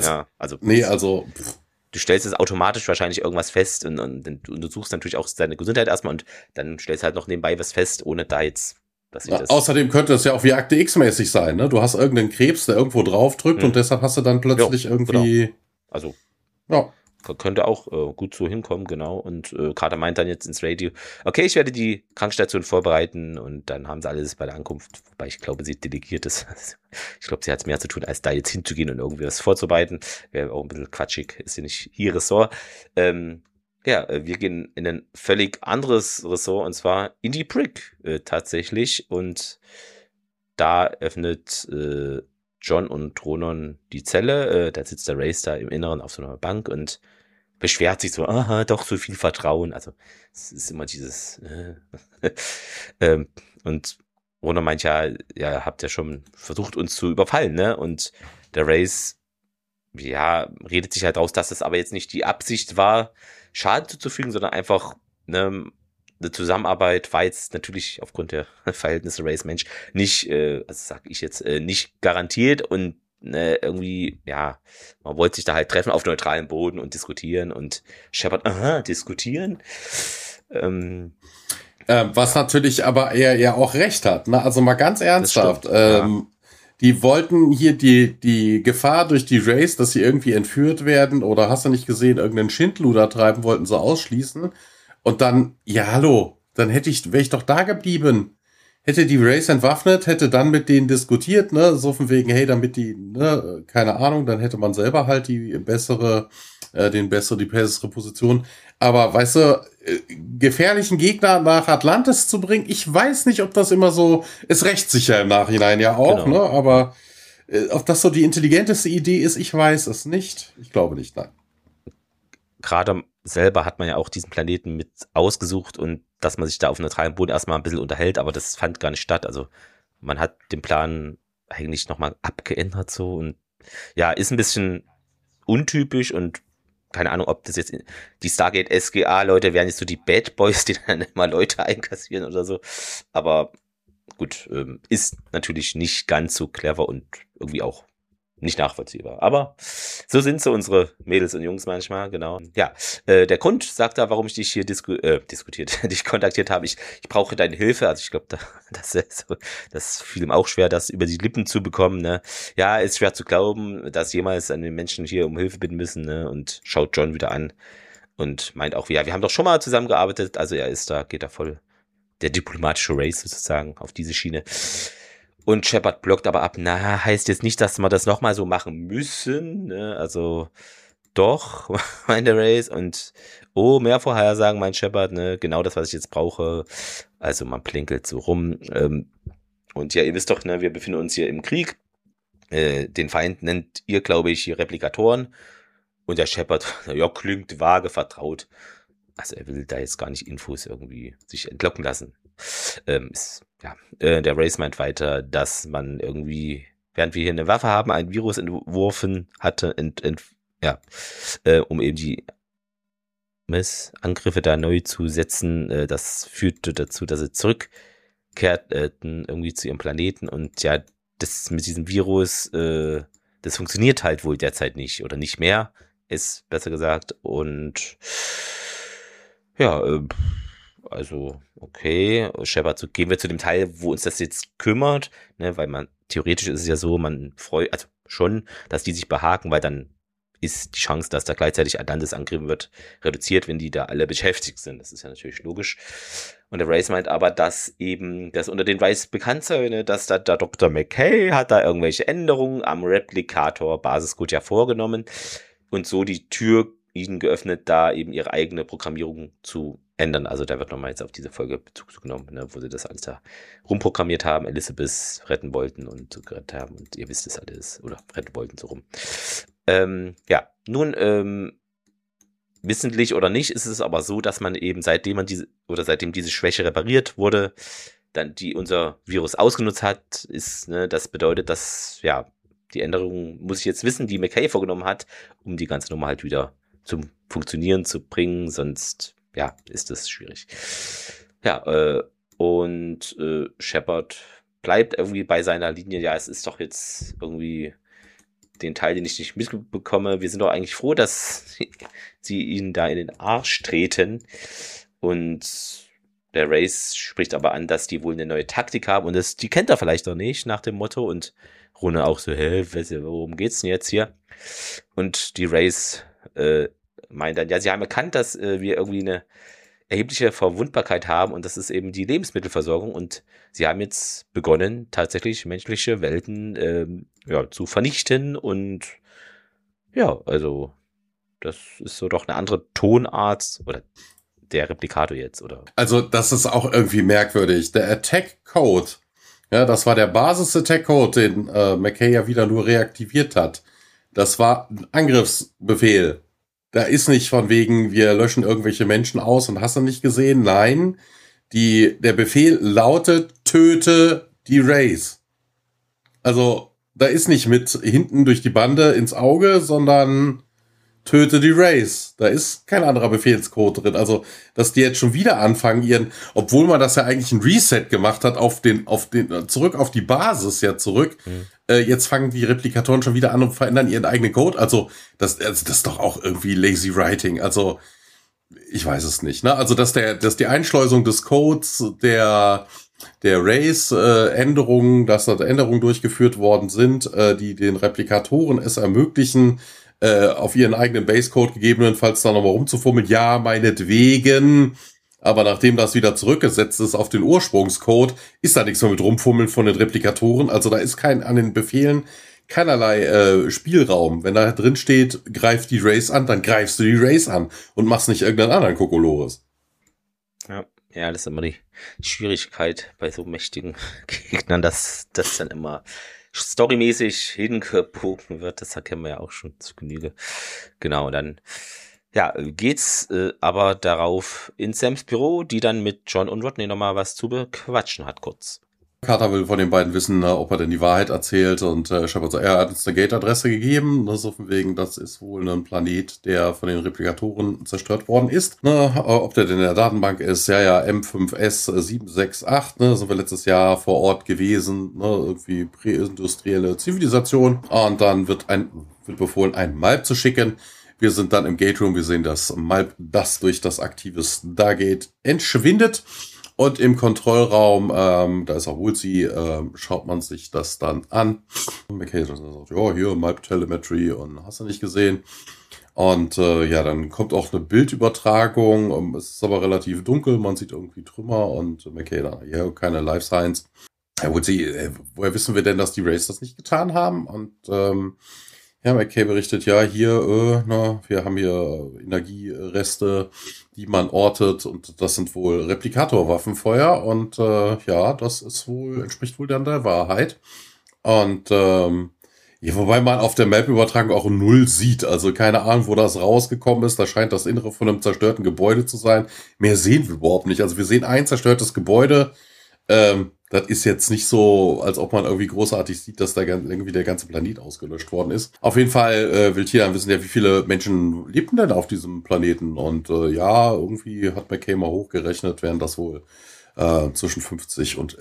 Du stellst es automatisch wahrscheinlich irgendwas fest und du suchst natürlich auch deine Gesundheit erstmal und dann stellst halt noch nebenbei was fest, ohne da jetzt, dass ich das... Außerdem könnte es ja auch wie Akte X-mäßig sein, ne? Du hast irgendeinen Krebs, der irgendwo drauf drückt und deshalb hast du dann plötzlich irgendwie... Genau. Also, ja. Könnte auch gut so hinkommen, genau. Und Carter meint dann jetzt ins Radio, okay, ich werde die Krankenstation vorbereiten und dann haben sie alles bei der Ankunft, wobei ich glaube, sie delegiert es. Ich glaube, sie hat mehr zu tun, als da jetzt hinzugehen und irgendwie was vorzubereiten. Wäre auch ein bisschen quatschig, ist ja nicht ihr Ressort. Wir gehen in ein völlig anderes Ressort und zwar in die Brick tatsächlich und da öffnet John und Ronan die Zelle, da sitzt der Race da im Inneren auf so einer Bank und beschwert sich so, aha, doch so viel Vertrauen, also es ist immer dieses und Ronan meint ja, habt ja schon versucht uns zu überfallen, ne, und der Race, ja, redet sich halt raus, dass es aber jetzt nicht die Absicht war, Schaden zuzufügen, sondern einfach, ne, eine Zusammenarbeit war jetzt natürlich aufgrund der Verhältnisse Race-Mensch nicht, nicht garantiert und irgendwie, ja, man wollte sich da halt treffen auf neutralem Boden und diskutieren und Shepard, diskutieren. Was natürlich aber er ja auch recht hat. Ne? Also mal ganz ernsthaft. Ja. Die wollten hier die Gefahr durch die Race, dass sie irgendwie entführt werden oder hast du nicht gesehen, irgendeinen Schindluder treiben, wollten sie ausschließen. Und dann, ja hallo, dann wäre ich doch da geblieben. Hätte die Race entwaffnet, hätte dann mit denen diskutiert, ne, so von wegen, hey, damit die, ne, keine Ahnung, dann hätte man selber halt die bessere Position. Aber, weißt du, gefährlichen Gegner nach Atlantis zu bringen, ich weiß nicht, ob das immer so, es rächt sich ja im Nachhinein ja auch, Genau. ne, aber ob das so die intelligenteste Idee ist, ich weiß es nicht. Ich glaube nicht, nein. Gerade selber hat man ja auch diesen Planeten mit ausgesucht und dass man sich da auf neutralem Boden erstmal ein bisschen unterhält, aber das fand gar nicht statt. Also man hat den Plan eigentlich nochmal abgeändert so und ja, ist ein bisschen untypisch und keine Ahnung, ob das jetzt die Stargate SGA-Leute wären jetzt so die Bad Boys, die dann immer Leute einkassieren oder so. Aber gut, ist natürlich nicht ganz so clever und irgendwie auch nicht nachvollziehbar. Aber so sind so unsere Mädels und Jungs manchmal, genau. Ja, der Grund sagt da, warum ich dich hier dich kontaktiert habe. Ich brauche deine Hilfe. Also ich glaube, das fiel ihm auch schwer, das über die Lippen zu bekommen. Ne? Ja, ist schwer zu glauben, dass jemals an den Menschen hier um Hilfe bitten müssen. Ne? Und schaut John wieder an und meint auch, ja, wir haben doch schon mal zusammengearbeitet. Also geht da voll der diplomatische Race sozusagen auf diese Schiene. Und Shepard blockt aber ab, heißt jetzt nicht, dass wir das nochmal so machen müssen, ne? Also doch, meint der Race und mehr Vorhersagen, meint Shepard, ne? Genau das, was ich jetzt brauche. Also man plinkelt so rum. Und ja, ihr wisst doch, ne, wir befinden uns hier im Krieg. Den Feind nennt ihr, glaube ich, hier Replikatoren. Und der Shepard, ja, klingt vage vertraut. Also er will da jetzt gar nicht Infos irgendwie sich entlocken lassen. Der Race meint weiter, dass man irgendwie, während wir hier eine Waffe haben, ein Virus entworfen hatte, um eben die Angriffe da neu zu setzen. Das führte dazu, dass sie zurückkehrten irgendwie zu ihrem Planeten und ja, das mit diesem Virus, das funktioniert halt wohl derzeit nicht oder nicht mehr, ist besser gesagt und ja, also, okay, Shepard, so gehen wir zu dem Teil, wo uns das jetzt kümmert, ne, weil theoretisch ist es ja so, man freut, also schon, dass die sich behaken, weil dann ist die Chance, dass da gleichzeitig Atlantis angegriffen wird, reduziert, wenn die da alle beschäftigt sind. Das ist ja natürlich logisch. Und der Race meint aber, dass eben, das unter den Race bekannt sei, ne, dass da der Dr. McKay hat da irgendwelche Änderungen am Replikator-Basiscode ja vorgenommen und so die Tür ihnen geöffnet, da eben ihre eigene Programmierung zu ändern. Also da wird nochmal jetzt auf diese Folge Bezug genommen, ne, wo sie das alles da rumprogrammiert haben, Elizabeth retten wollten und so gerettet haben und ihr wisst es alles, oder retten wollten so rum. Wissentlich oder nicht, ist es aber so, dass man eben seitdem diese Schwäche repariert wurde, dann unser Virus ausgenutzt hat, das bedeutet, dass, ja, die Änderung muss ich jetzt wissen, die McKay vorgenommen hat, um die ganze Nummer halt wieder zum Funktionieren zu bringen, sonst, ja, ist das schwierig. Ja, Shepard bleibt irgendwie bei seiner Linie, ja, es ist doch jetzt irgendwie den Teil, den ich nicht mitbekomme. Wir sind doch eigentlich froh, dass sie ihn da in den Arsch treten. Und der Race spricht aber an, dass die wohl eine neue Taktik haben und die kennt er vielleicht noch nicht, nach dem Motto. Und Rune auch so, worum geht's denn jetzt hier? Und die Race meint dann, ja, sie haben erkannt, dass wir irgendwie eine erhebliche Verwundbarkeit haben und das ist eben die Lebensmittelversorgung und sie haben jetzt begonnen, tatsächlich menschliche Welten zu vernichten und ja, also das ist so doch eine andere Tonart oder der Replikator jetzt, oder? Also das ist auch irgendwie merkwürdig. Der Attack-Code, ja, das war der Basis-Attack-Code, den McKay ja wieder nur reaktiviert hat. Das war ein Angriffsbefehl. Da ist nicht von wegen, wir löschen irgendwelche Menschen aus und hast du nicht gesehen. Nein, der Befehl lautet, töte die Race. Also, da ist nicht mit hinten durch die Bande ins Auge, sondern töte die Race. Da ist kein anderer Befehlscode drin. Also, dass die jetzt schon wieder anfangen, obwohl man das ja eigentlich ein Reset gemacht hat, zurück auf die Basis zurück. Jetzt fangen die Replikatoren schon wieder an und verändern ihren eigenen Code. Also, das ist doch auch irgendwie lazy writing. Also, Ich weiß es nicht, ne? Also, dass die Einschleusung des Codes der Race-Änderungen, dass da Änderungen durchgeführt worden sind, die den Replikatoren es ermöglichen, auf ihren eigenen Base-Code gegebenenfalls da nochmal rumzufummeln. Ja, meinetwegen. Aber nachdem das wieder zurückgesetzt ist auf den Ursprungscode, ist da nichts mehr mit rumfummeln von den Replikatoren. Also da ist an den Befehlen keinerlei Spielraum. Wenn da drin steht, greif die Race an, dann greifst du die Race an und machst nicht irgendeinen anderen Kokolores. Ja, das ist immer die Schwierigkeit bei so mächtigen Gegnern, dass das dann immer storymäßig hingebogen wird. Das kennen wir ja auch schon zu Genüge. Genau, dann geht's aber darauf in Sams Büro, die dann mit John und Rodney nochmal was zu bequatschen hat, kurz. Carter will von den beiden wissen, ob er denn die Wahrheit erzählt, und Shepard sagt, er hat uns eine Gate-Adresse gegeben, so von wegen, das ist wohl ein Planet, der von den Replikatoren zerstört worden ist. Ne, ob der denn in der Datenbank ist, M5S768, ne, sind wir letztes Jahr vor Ort gewesen, ne, irgendwie präindustrielle Zivilisation, und dann wird befohlen, einen Malp zu schicken. Wir sind dann im Gate Room, wir sehen das Malp, das durch das aktive Stargate entschwindet. Und im Kontrollraum, da ist auch Woolsey, schaut man sich das dann an. McKay sagt, ja, hier, Malp Telemetry, und hast du nicht gesehen. Und dann kommt auch eine Bildübertragung. Es ist aber relativ dunkel, man sieht irgendwie Trümmer, und McKay dann, ja, keine Life Science. Woolsey, woher wissen wir denn, dass die Rays das nicht getan haben? Und McKay berichtet, ja, hier, wir haben hier Energiereste, die man ortet, und das sind wohl Replikatorwaffenfeuer, und das entspricht wohl dann der Wahrheit. Und wobei man auf der Map-Übertragung auch 0 sieht, also keine Ahnung, wo das rausgekommen ist. Da scheint das Innere von einem zerstörten Gebäude zu sein. Mehr sehen wir überhaupt nicht. Also wir sehen ein zerstörtes Gebäude. Das ist jetzt nicht so, als ob man irgendwie großartig sieht, dass da irgendwie der ganze Planet ausgelöscht worden ist. Auf jeden Fall will Tina wissen, ja, wie viele Menschen lebten denn auf diesem Planeten? Und irgendwie hat McKay mal hochgerechnet, wären das wohl zwischen 50 und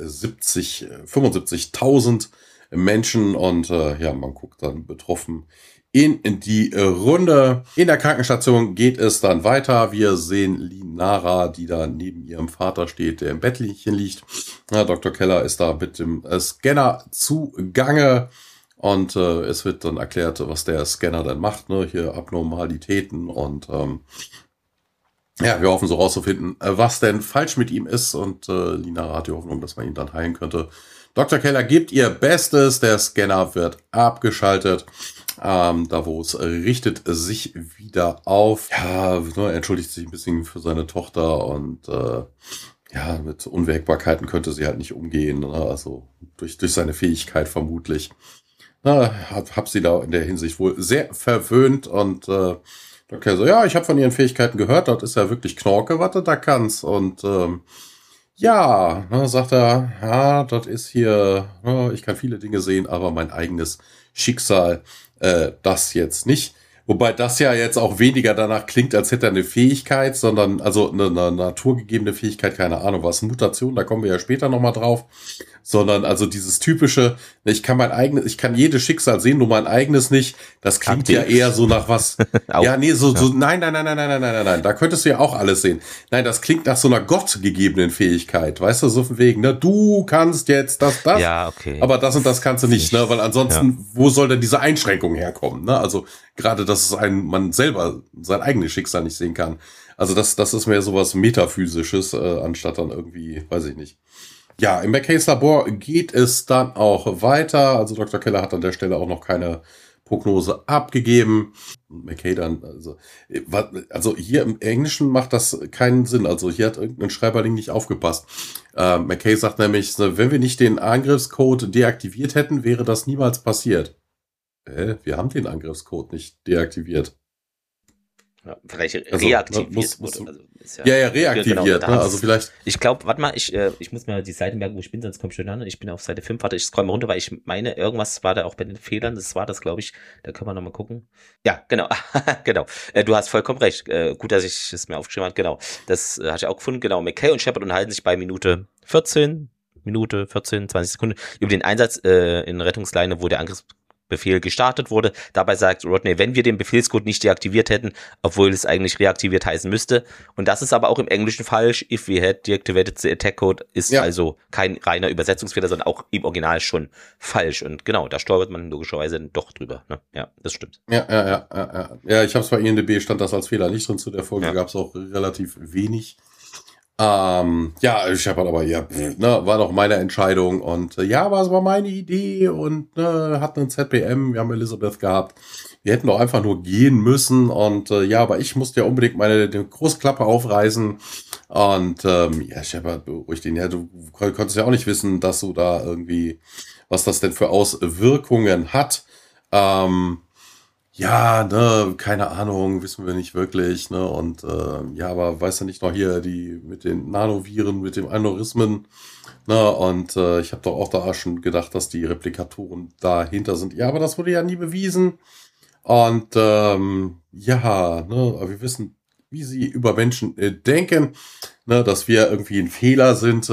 75.000 Menschen. Und man guckt dann betroffen in die Runde. In der Krankenstation geht es dann weiter. Wir sehen Linara, die da neben ihrem Vater steht, der im Bettchen liegt. Dr. Keller ist da mit dem Scanner zugange, und es wird dann erklärt, was der Scanner dann macht, ne? Hier Abnormalitäten, und wir hoffen so rauszufinden, was denn falsch mit ihm ist, und Linara hat die Hoffnung, dass man ihn dann heilen könnte. Dr. Keller gibt ihr Bestes, der Scanner wird abgeschaltet. Davos richtet sich wieder auf. Ja, entschuldigt sich ein bisschen für seine Tochter, und mit Unwägbarkeiten könnte sie halt nicht umgehen. Ne? Also durch seine Fähigkeit vermutlich. Hab sie da in der Hinsicht wohl sehr verwöhnt, und okay, so, ja, ich habe von ihren Fähigkeiten gehört, das ist ja wirklich Knorke, was du da kannst. Und sagt er, ja, das ist hier, ich kann viele Dinge sehen, aber mein eigenes Schicksal, das jetzt nicht. Wobei das ja jetzt auch weniger danach klingt, als hätte er eine Fähigkeit, sondern also eine naturgegebene Fähigkeit, keine Ahnung was, Mutation, da kommen wir ja später nochmal drauf, sondern also dieses typische, ich kann jedes Schicksal sehen, nur mein eigenes nicht, das klingt ja eher so nach was, nein, da könntest du ja auch alles sehen. Nein, das klingt nach so einer gottgegebenen Fähigkeit, weißt du, so von wegen, ne, du kannst jetzt das, ja, okay, aber das und das kannst du nicht, ne, weil ansonsten, wo soll denn diese Einschränkung herkommen, ne, also gerade, dass man selber sein eigenes Schicksal nicht sehen kann. Also das ist mehr sowas Metaphysisches, anstatt dann irgendwie, weiß ich nicht. Ja, im McKays Labor geht es dann auch weiter. Also Dr. Keller hat an der Stelle auch noch keine Prognose abgegeben. McKay dann, also hier im Englischen macht das keinen Sinn. Also hier hat irgendein Schreiberling nicht aufgepasst. McKay sagt nämlich, wenn wir nicht den Angriffscode deaktiviert hätten, wäre das niemals passiert. Wir haben den Angriffscode nicht deaktiviert. Ja, vielleicht reaktiviert. Reaktiviert. Genau, also vielleicht. Ich glaube, warte mal, ich muss mir die Seiten merken, wo ich bin, sonst komme ich schon an. Ich bin auf Seite 5, warte, ich scroll mal runter, weil ich meine, irgendwas war da auch bei den Fehlern, das war das, glaube ich, da können wir nochmal gucken. Ja, genau, genau. Du hast vollkommen recht. Gut, dass ich es mir aufgeschrieben habe, genau. Das hatte ich auch gefunden, genau. McKay und Shepard unterhalten sich bei Minute 14, 20 Sekunden über den Einsatz in Rettungsleine, wo der Angriffscode Befehl gestartet wurde. Dabei sagt Rodney, wenn wir den Befehlscode nicht deaktiviert hätten, obwohl es eigentlich reaktiviert heißen müsste. Und das ist aber auch im Englischen falsch. If we had deactivated the attack code ist also kein reiner Übersetzungsfehler, sondern auch im Original schon falsch. Und genau, da stolpert man logischerweise doch drüber. Ne? Ja, das stimmt. Ja, ich habe es bei IMDb, stand das als Fehler nicht drin. Zu der Folge gab es auch relativ wenig. Ich habe aber, war doch meine Entscheidung und aber es war meine Idee und hatten ein ZBM, wir haben Elizabeth gehabt. Wir hätten doch einfach nur gehen müssen und aber ich musste ja unbedingt meine Großklappe aufreißen und Shepard, beruhigt ihn, du konntest ja auch nicht wissen, dass du da irgendwie, was das denn für Auswirkungen hat. Keine Ahnung, wissen wir nicht wirklich, ne, und aber weißt du nicht noch hier, die mit den Nanoviren, mit dem Aneurysmen, ne, und ich habe doch auch da schon gedacht, dass die Replikatoren dahinter sind. Ja, aber das wurde ja nie bewiesen und aber wir wissen, wie sie über Menschen denken, ne, dass wir irgendwie ein Fehler sind,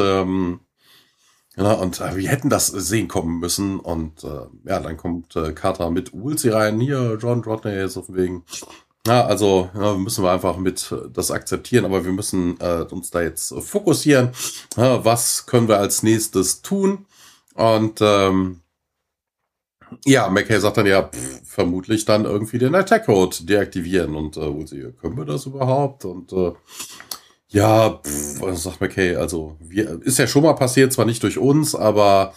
und wir hätten das sehen kommen müssen. Und dann kommt Carter mit Woolsey rein. Hier, John Rodney, so von wegen. Müssen wir einfach mit das akzeptieren. Aber wir müssen uns da jetzt fokussieren. Was können wir als nächstes tun? Und McKay sagt dann vermutlich dann irgendwie den Attack-Code deaktivieren. Und Woolsey, können wir das überhaupt? Und sagt McKay, also ist ja schon mal passiert, zwar nicht durch uns, aber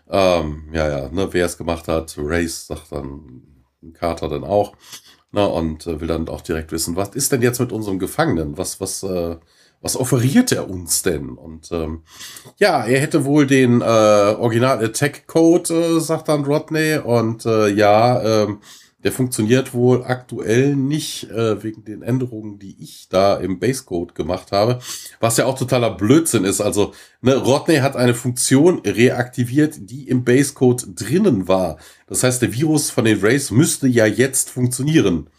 wer es gemacht hat, Race sagt dann Carter dann auch, und will dann auch direkt wissen, was ist denn jetzt mit unserem Gefangenen? Was offeriert er uns denn? Und er hätte wohl den Original-Attack-Code, sagt dann Rodney, und der funktioniert wohl aktuell nicht wegen den Änderungen, die ich da im Basecode gemacht habe, was ja auch totaler Blödsinn ist. Also Rodney hat eine Funktion reaktiviert, die im Basecode drinnen war. Das heißt, der Virus von den Rays müsste ja jetzt funktionieren.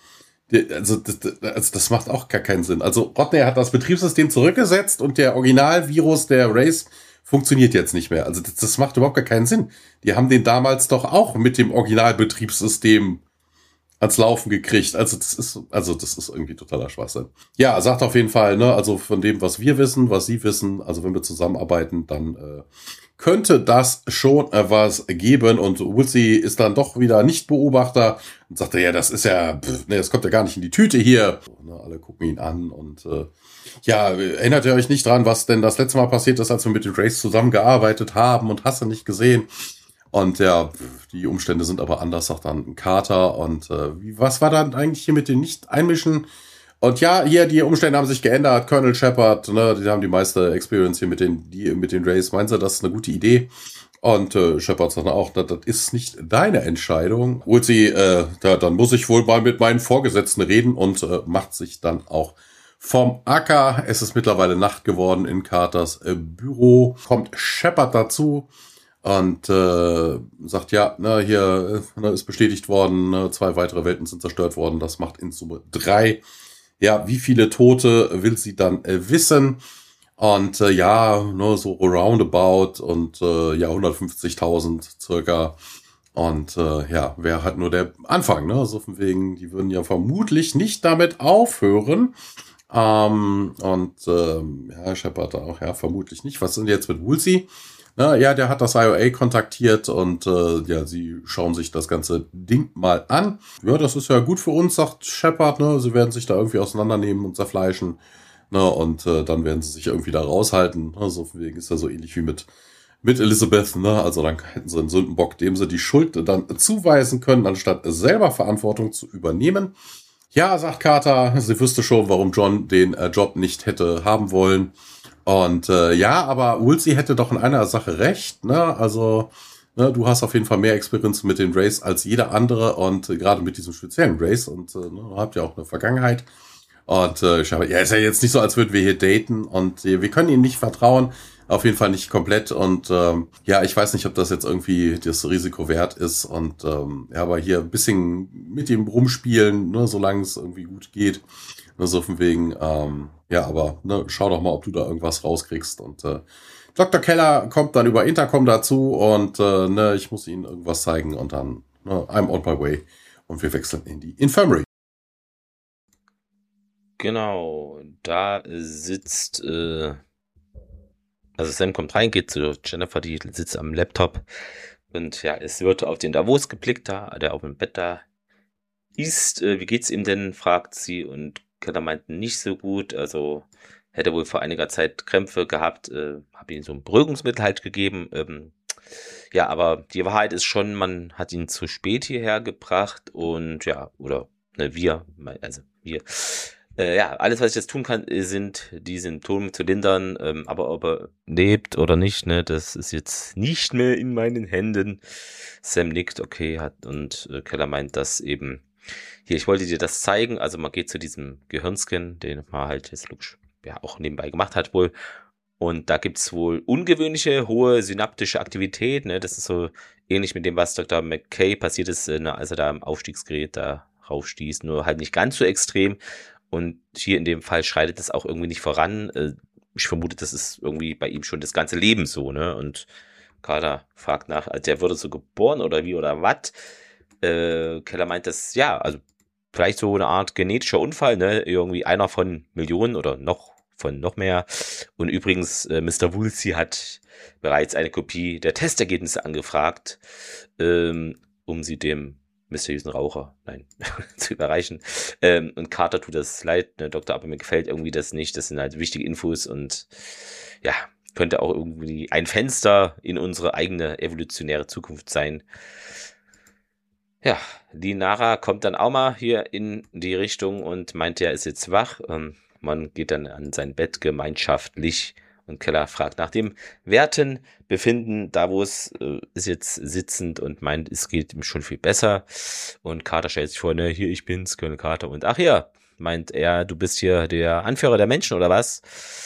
Das macht auch gar keinen Sinn. Also Rodney hat das Betriebssystem zurückgesetzt und der Originalvirus der Rays funktioniert jetzt nicht mehr. Also das macht überhaupt gar keinen Sinn. Die haben den damals doch auch mit dem Originalbetriebssystem ans Laufen gekriegt. Also das ist irgendwie totaler Schwachsinn. Ja, sagt auf jeden Fall, also von dem, was wir wissen, was sie wissen, also wenn wir zusammenarbeiten, dann könnte das schon was geben. Und Woolsey ist dann doch wieder nicht Beobachter und sagt, das ist das kommt ja gar nicht in die Tüte hier. Alle gucken ihn an und erinnert ihr euch nicht dran, was denn das letzte Mal passiert ist, als wir mit den Rays zusammengearbeitet haben und hast du nicht gesehen? Und die Umstände sind aber anders, sagt dann Carter. Und was war dann eigentlich hier mit den Nicht-Einmischen? Und hier, die Umstände haben sich geändert. Colonel Shepard, die haben die meiste Experience hier mit den Rays. Meinen Sie, das ist eine gute Idee? Und Shepard sagt dann auch, das ist nicht deine Entscheidung. Woolsey, dann muss ich wohl mal mit meinen Vorgesetzten reden und macht sich dann auch vom Acker. Es ist mittlerweile Nacht geworden in Carters Büro. Kommt Shepard dazu. Und sagt, hier ist bestätigt worden, 2 weitere Welten sind zerstört worden, das macht in Summe 3. Ja, wie viele Tote will sie dann wissen? Und so roundabout und 150.000 circa. Und wäre halt nur der Anfang, so von wegen, die würden ja vermutlich nicht damit aufhören. Shepard auch, vermutlich nicht. Was sind jetzt mit Woolsey? Der hat das IOA kontaktiert und sie schauen sich das ganze Ding mal an. Ja, das ist ja gut für uns, sagt Shepard, Sie werden sich da irgendwie auseinandernehmen und zerfleischen, und dann werden sie sich irgendwie da raushalten. So von wegen ist ja so ähnlich wie mit Elizabeth, also dann hätten sie einen Sündenbock, dem sie die Schuld dann zuweisen können, anstatt selber Verantwortung zu übernehmen. Ja, sagt Carter, sie wüsste schon, warum John den Job nicht hätte haben wollen. Und aber Woolsey hätte doch in einer Sache recht, also du hast auf jeden Fall mehr Experience mit den Rays als jeder andere und gerade mit diesem speziellen Rays und habt ja auch eine Vergangenheit. Und ist ja jetzt nicht so, als würden wir hier daten und wir können ihnen nicht vertrauen, auf jeden Fall nicht komplett und ich weiß nicht, ob das jetzt irgendwie das Risiko wert ist und aber hier ein bisschen mit ihm rumspielen, solange es irgendwie gut geht. So von wegen, schau doch mal, ob du da irgendwas rauskriegst. Und Dr. Keller kommt dann über Intercom dazu und ich muss ihnen irgendwas zeigen und dann I'm on my way. Und wir wechseln in die Infirmary. Genau, da sitzt, also Sam kommt rein, geht zu Jennifer, die sitzt am Laptop und ja, es wird auf den Davos geblickt, da, der auf dem Bett da ist. Wie geht's ihm denn, fragt sie, und Keller meint nicht so gut, also hätte wohl vor einiger Zeit Krämpfe gehabt, habe ihm so ein Beruhigungsmittel halt gegeben, ja, aber die Wahrheit ist schon, man hat ihn zu spät hierher gebracht und ja, oder ne, wir, ja, alles, was ich jetzt tun kann, sind die Symptome zu lindern, aber ob er lebt oder nicht, ne, das ist jetzt nicht mehr in meinen Händen. Sam nickt, okay, und Keller meint, dass eben, hier, ich wollte dir das zeigen, also man geht zu diesem Gehirnscan, den man halt jetzt ja auch nebenbei gemacht hat wohl, und da gibt's wohl ungewöhnliche, hohe synaptische Aktivität, ne, das ist so ähnlich mit dem, was Dr. McKay passiert ist, ne, als er da im Aufstiegsgerät da raufstieß, nur halt nicht ganz so extrem. Und hier in dem Fall schreitet es auch irgendwie nicht voran. Ich vermute, das ist irgendwie bei ihm schon das ganze Leben so, ne? Und Carter fragt nach, der wurde so geboren oder wie oder was? Keller meint das, ja, also vielleicht so eine Art genetischer Unfall, ne? Irgendwie einer von Millionen oder noch mehr. Und übrigens, Mr. Woolsey hat bereits eine Kopie der Testergebnisse angefragt, um sie dem mysteriösen Raucher, zu überreichen. Und Carter tut das leid, ne, Dr. Aber mir gefällt irgendwie das nicht. Das sind halt wichtige Infos und ja, könnte auch irgendwie ein Fenster in unsere eigene evolutionäre Zukunft sein. Ja, die Nara kommt dann auch mal hier in die Richtung und meint, er ist jetzt wach. Man geht dann an sein Bett gemeinschaftlich. Und Keller fragt nach dem Wertenbefinden. Davos ist jetzt sitzend und meint, es geht ihm schon viel besser. Und Carter stellt sich vor, ne, hier, ich bin's, Colonel Carter. Und ach ja, meint er, du bist hier der Anführer der Menschen oder was?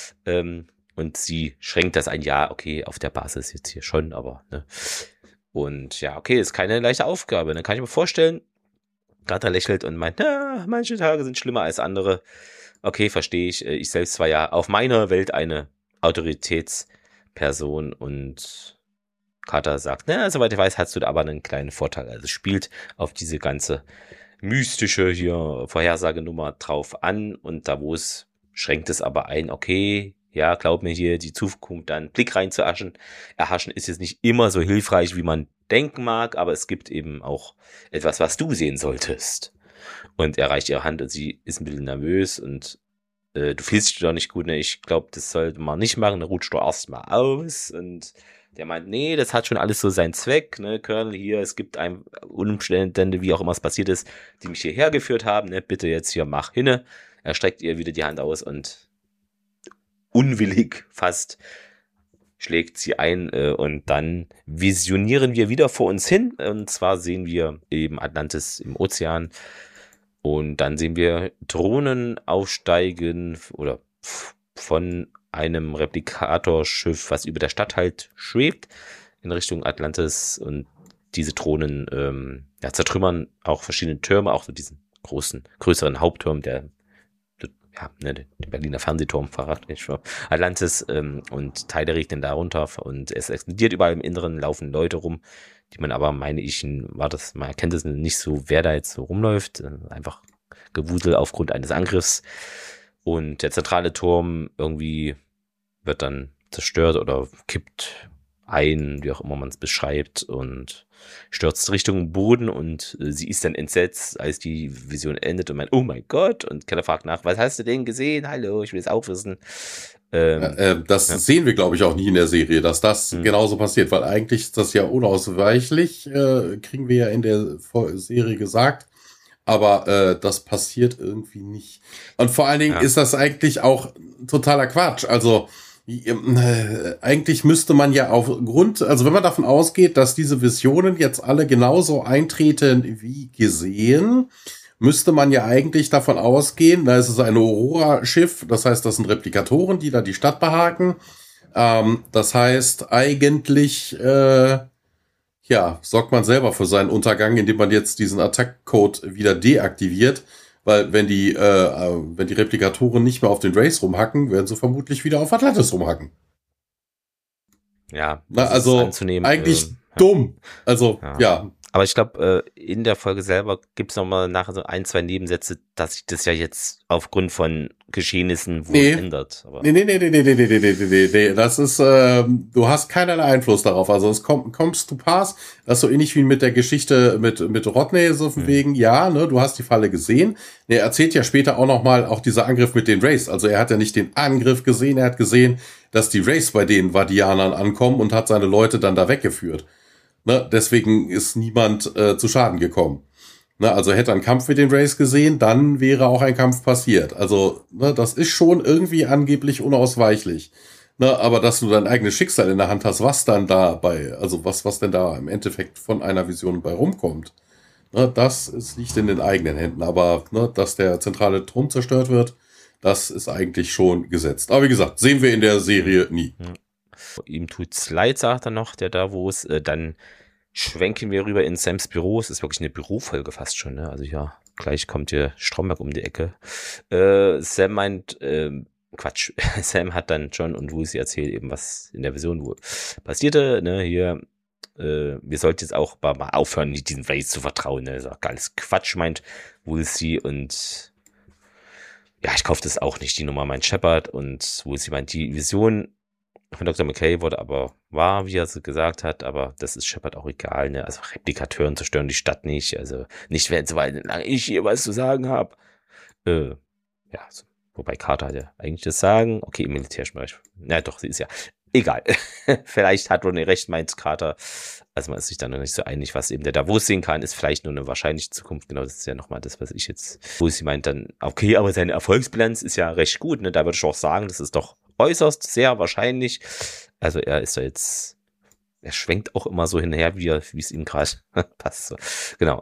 Und sie schränkt das ein, ja, okay, auf der Basis jetzt hier schon, aber, ne. Und ja, okay, ist keine leichte Aufgabe. Dann kann ich mir vorstellen, Carter lächelt und meint, na, manche Tage sind schlimmer als andere. Okay, verstehe ich. Ich selbst war ja auf meiner Welt eine Autoritätsperson und Carter sagt, na, soweit ich weiß, hast du da aber einen kleinen Vorteil. Also spielt auf diese ganze mystische hier Vorhersagenummer drauf an und Davos schränkt es aber ein, okay, ja, glaub mir hier, die Zukunft dann Blick rein zu erhaschen ist jetzt nicht immer so hilfreich, wie man denken mag, aber es gibt eben auch etwas, was du sehen solltest. Und er reicht ihre Hand und sie ist ein bisschen nervös und du fühlst dich doch nicht gut, ne? Ich glaube, das sollte man nicht machen, dann rutscht du erstmal aus und der meint, nee, das hat schon alles so seinen Zweck, ne, Colonel, hier, es gibt ein Umstände, wie auch immer es passiert ist, die mich hierher geführt haben, ne, bitte jetzt hier, mach hinne. Er streckt ihr wieder die Hand aus und unwillig fast schlägt sie ein und dann visionieren wir wieder vor uns hin und zwar sehen wir eben Atlantis im Ozean. Und dann sehen wir Drohnen aufsteigen oder von einem Replikatorschiff, was über der Stadt halt schwebt, in Richtung Atlantis. Und diese Drohnen zertrümmern auch verschiedene Türme, auch so diesen größeren Hauptturm, der Berliner Fernsehturm verraten ich schon. Atlantis und Teile regnen da runter und es explodiert überall im Inneren, laufen Leute rum, die man aber, meine ich, man erkennt es nicht so, wer da jetzt so rumläuft, einfach Gewusel aufgrund eines Angriffs und der zentrale Turm irgendwie wird dann zerstört oder kippt ein, wie auch immer man es beschreibt und stürzt Richtung Boden und sie ist dann entsetzt, als die Vision endet und meint, oh mein Gott, und Keller fragt nach, was hast du denn gesehen? Hallo, ich will es auch wissen. Das sehen wir, glaube ich, auch nie in der Serie, dass das genauso passiert, weil eigentlich ist das ja unausweichlich, kriegen wir ja in der Serie gesagt, aber das passiert irgendwie nicht. Und vor allen Dingen ist das eigentlich auch totaler Quatsch, also eigentlich müsste man ja also wenn man davon ausgeht, dass diese Visionen jetzt alle genauso eintreten wie gesehen, müsste man ja eigentlich davon ausgehen, da ist es ein Aurora-Schiff, das heißt, das sind Replikatoren, die da die Stadt behaken. Das heißt, eigentlich sorgt man selber für seinen Untergang, indem man jetzt diesen Attack-Code wieder deaktiviert. Weil wenn die Replikatoren nicht mehr auf den Race rumhacken, werden sie vermutlich wieder auf Atlantis rumhacken. Ja, also eigentlich dumm. Also, ja. Aber ich glaube, in der Folge selber gibt es nochmal nachher so 1, 2 Nebensätze, dass sich das ja jetzt aufgrund von Geschehnissen wohl ändert. Aber Nee. Das ist, du hast keinerlei Einfluss darauf. Also es kommst zu Pass, das ist so ähnlich wie mit der Geschichte mit Rodney, so von wegen, ja, ne, du hast die Falle gesehen. Er erzählt ja später auch nochmal auch dieser Angriff mit den Wraiths. Also er hat ja nicht den Angriff gesehen, er hat gesehen, dass die Wraiths bei den Vadianern ankommen und hat seine Leute dann da weggeführt. Ne, deswegen ist niemand zu Schaden gekommen. Ne, also hätte ein Kampf mit den Wraiths gesehen, dann wäre auch ein Kampf passiert. Also ne, das ist schon irgendwie angeblich unausweichlich. Ne, aber dass du dein eigenes Schicksal in der Hand hast, was dann dabei, also was denn da im Endeffekt von einer Vision bei rumkommt, ne, das liegt in den eigenen Händen. Aber ne, dass der zentrale Turm zerstört wird, das ist eigentlich schon gesetzt. Aber wie gesagt, sehen wir in der Serie nie. Ja. Ihm tut's leid, sagt er noch, der Davos. Dann schwenken wir rüber in Sams Büro. Es ist wirklich eine Bürofolge fast schon. Ne? Also ja, gleich kommt hier Stromberg um die Ecke. Sam meint, Quatsch, Sam hat dann John und Lucy erzählt, eben was in der Vision wohl passierte. Ne? Hier, wir sollten jetzt auch mal aufhören, diesen Wraiths zu vertrauen. Ne? Das ist auch geiles Quatsch, meint Lucy. Und ja, ich kaufe das auch nicht, die Nummer, meint Shepard. Und Lucy meint, die Vision von Dr. McKay wurde aber wahr, wie er es gesagt hat, aber das ist Shepard auch egal, ne? Also Replikatoren zerstören die Stadt nicht, also nicht, wenn solange ich hier was zu sagen habe. Ja, so, wobei Carter hat ja eigentlich das Sagen. Okay, im militärischen Bereich. Na doch, sie ist ja egal. Vielleicht hat Ronny recht, meint Carter. Also man ist sich dann noch nicht so einig, was eben der Davos sehen kann, ist vielleicht nur eine wahrscheinliche Zukunft. Genau, das ist ja nochmal das, was ich jetzt, wo sie meint dann, okay, aber seine Erfolgsbilanz ist ja recht gut, ne? Da würde ich auch sagen, das ist doch äußerst sehr wahrscheinlich. Also er ist da jetzt, er schwenkt auch immer so hinterher, wie es ihm gerade passt. So. Genau.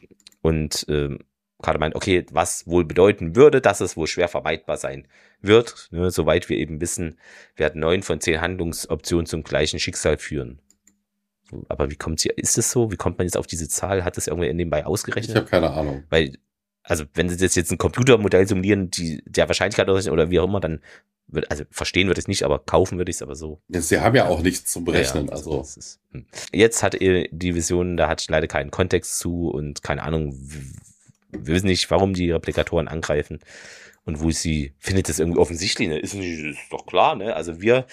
Und gerade meint, okay, was wohl bedeuten würde, dass es wohl schwer vermeidbar sein wird. Ne? Soweit wir eben wissen, werden 9 von 10 Handlungsoptionen zum gleichen Schicksal führen. Aber wie kommt hier, ist es so? Wie kommt man jetzt auf diese Zahl? Hat das irgendwie nebenbei ausgerechnet? Ich habe keine Ahnung. Weil, also wenn sie das jetzt ein Computermodell simulieren, der Wahrscheinlichkeit oder wie auch immer, dann also verstehen würde ich es nicht, aber kaufen würde ich es aber so. Sie haben ja auch nichts zum Berechnen. Ja, also ist, Jetzt hat die Vision, da hatte ich leider keinen Kontext zu und keine Ahnung, wir wissen nicht, warum die Replikatoren angreifen und wo sie findet das irgendwie offensichtlich, ne? Ist doch klar, ne? Also wir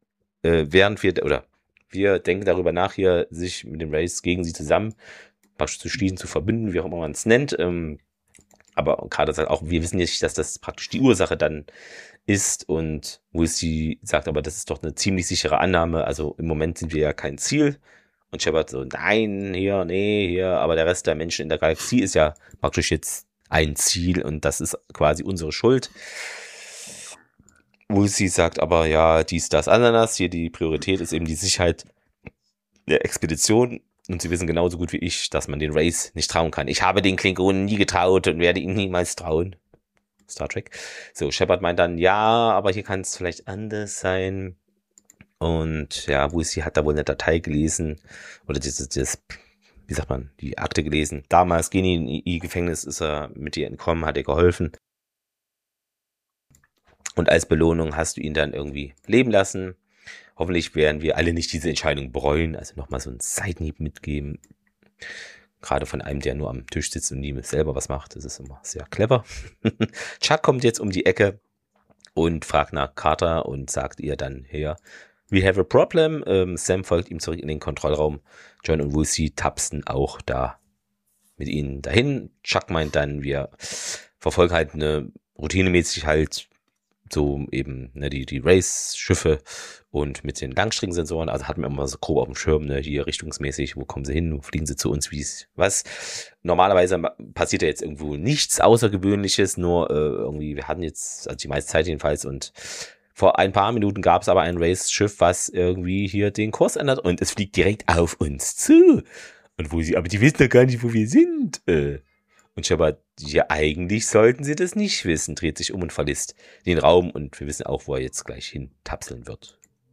wir denken darüber nach, hier sich mit dem Race gegen sie zusammen praktisch zu schließen, zu verbinden, wie auch immer man es nennt. Aber gerade sagt auch, wir wissen nicht, dass das praktisch die Ursache dann ist und wo sie sagt, aber das ist doch eine ziemlich sichere Annahme. Also im Moment sind wir ja kein Ziel. Und Shepard so, nein, hier, aber der Rest der Menschen in der Galaxie ist ja praktisch jetzt ein Ziel und das ist quasi unsere Schuld. Wo sie sagt, aber ja, dies, das, Ananas, hier die Priorität ist eben die Sicherheit der Expedition und sie wissen genauso gut wie ich, dass man den Race nicht trauen kann. Ich habe den Klingonen nie getraut und werde ihnen niemals trauen. Star Trek. So, Shepard meint dann, ja, aber hier kann es vielleicht anders sein. Und ja, Lucy hat da wohl eine Datei gelesen oder das, wie sagt man, die Akte gelesen. Damals gehen in ihr Gefängnis, ist er mit ihr entkommen, hat ihr geholfen. Und als Belohnung hast du ihn dann irgendwie leben lassen. Hoffentlich werden wir alle nicht diese Entscheidung bereuen. Also nochmal so einen Seitenhieb mitgeben. Gerade von einem, der nur am Tisch sitzt und nie selber was macht. Das ist immer sehr clever. Chuck kommt jetzt um die Ecke und fragt nach Carter und sagt ihr dann, hier, we have a problem. Sam folgt ihm zurück in den Kontrollraum. John und Lucy tapsen auch da mit ihnen dahin. Chuck meint dann, wir verfolgen halt eine routinemäßig halt so eben ne, die Race-Schiffe und mit den Langstreckensensoren, also hatten wir immer so grob auf dem Schirm, ne, hier richtungsmäßig, wo kommen sie hin, wo fliegen sie zu uns, was. Normalerweise passiert ja jetzt irgendwo nichts Außergewöhnliches, nur irgendwie, wir hatten jetzt, also die meiste Zeit jedenfalls, und vor ein paar Minuten gab es aber ein Race-Schiff, was irgendwie hier den Kurs ändert und es fliegt direkt auf uns zu. Und aber die wissen doch gar nicht, wo wir sind. Und Shepard, ja, eigentlich sollten sie das nicht wissen, dreht sich um und verlässt den Raum und wir wissen auch, wo er jetzt gleich hin tapseln wird.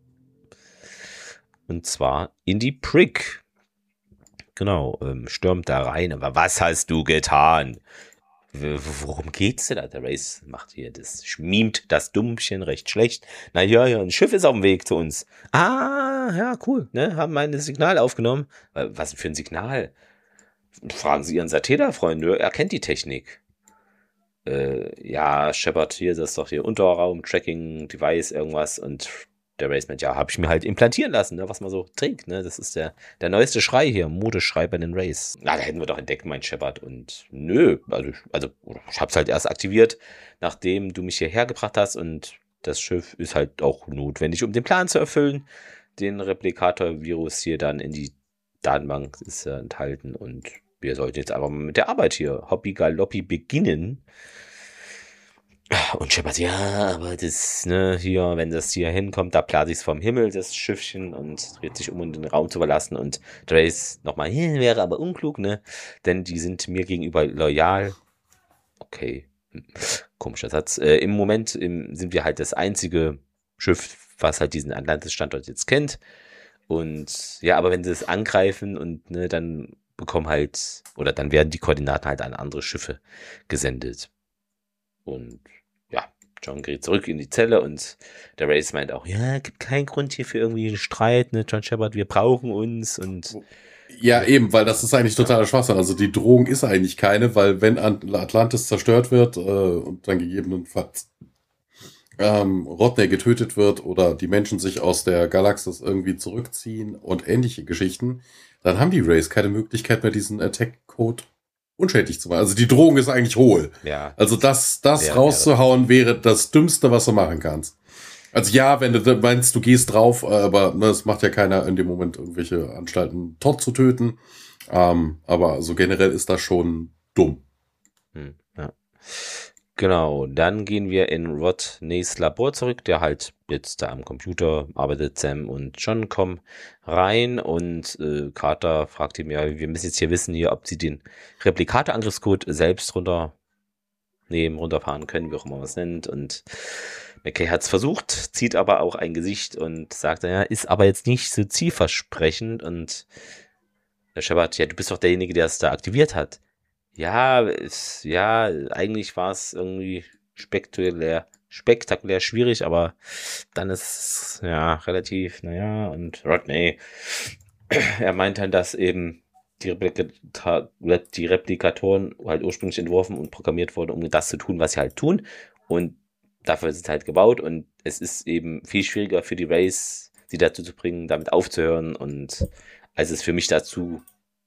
Und zwar in die Prick. Genau, stürmt da rein, aber was hast du getan? Worum geht's denn da? Der Race macht hier mimt das Dummchen recht schlecht. Na ja, ein Schiff ist auf dem Weg zu uns. Ah, ja, cool, ne, haben mein Signal aufgenommen. Was für ein Signal? Fragen Sie Ihren Sateda-Freund, er kennt die Technik. Ja, Shepard, hier, das ist doch hier Unterraum, Tracking, Device, irgendwas. Und der Race meint, ja, habe ich mir halt implantieren lassen, ne, was man so trinkt. Ne? Das ist der neueste Schrei hier, Modeschrei bei den Race. Na, da hätten wir doch entdeckt, mein Shepard. Und nö, also ich hab's halt erst aktiviert, nachdem du mich hierher gebracht hast. Und das Schiff ist halt auch notwendig, um den Plan zu erfüllen. Den Replikator-Virus hier dann in die Datenbank ist enthalten. Und wir sollten jetzt einfach mal mit der Arbeit hier, Hobby Galoppi, beginnen. Und Shepard, ja, aber das, ne, hier, wenn das hier hinkommt, da blase ich es vom Himmel, das Schiffchen, und dreht sich um den Raum zu verlassen. Und Trace nochmal, wäre aber unklug, ne, denn die sind mir gegenüber loyal. Okay, komischer Satz. Im Moment sind wir halt das einzige Schiff, was halt diesen Atlantis-Standort jetzt kennt. Und ja, aber wenn sie es angreifen und ne, dann bekommen halt, oder dann werden die Koordinaten halt an andere Schiffe gesendet. Und ja, John gerät zurück in die Zelle und der Race meint auch, ja, gibt keinen Grund hier für irgendwie einen Streit, ne, John Shepard, wir brauchen uns. Und ja, eben, weil das ist eigentlich totaler Schwachsinn. Also die Drohung ist eigentlich keine, weil wenn Atlantis zerstört wird und dann gegebenenfalls Rodney getötet wird oder die Menschen sich aus der Galaxis irgendwie zurückziehen und ähnliche Geschichten, dann haben die Rays keine Möglichkeit mehr, diesen Attack-Code unschädlich zu machen. Also die Drohung ist eigentlich hohl. ja, Also das rauszuhauen wäre das Dümmste, was du machen kannst. Also ja, wenn du meinst, du gehst drauf, aber es macht ja keiner in dem Moment irgendwelche Anstalten, Todd zu töten. Aber so generell ist das schon dumm. Ja. Genau, dann gehen wir in Rodneys Labor zurück, der halt jetzt da am Computer arbeitet. Sam und John kommen rein und Carter fragt ihm, ja, wir müssen jetzt hier wissen, hier, ob sie den Replikator-Angriffscode selbst runterfahren können, wie auch immer man es nennt. Und McKay hat es versucht, zieht aber auch ein Gesicht und sagt, ja, ist aber jetzt nicht so zielversprechend. Und der Shepard, ja, du bist doch derjenige, der es da aktiviert hat. Ja, eigentlich war es irgendwie spektakulär schwierig, aber dann ist es ja relativ, und Rodney, er meint dann, dass eben die Replikatoren halt ursprünglich entworfen und programmiert wurden, um das zu tun, was sie halt tun, und dafür ist es halt gebaut, und es ist eben viel schwieriger für die Race, sie dazu zu bringen, damit aufzuhören, und als es für mich dazu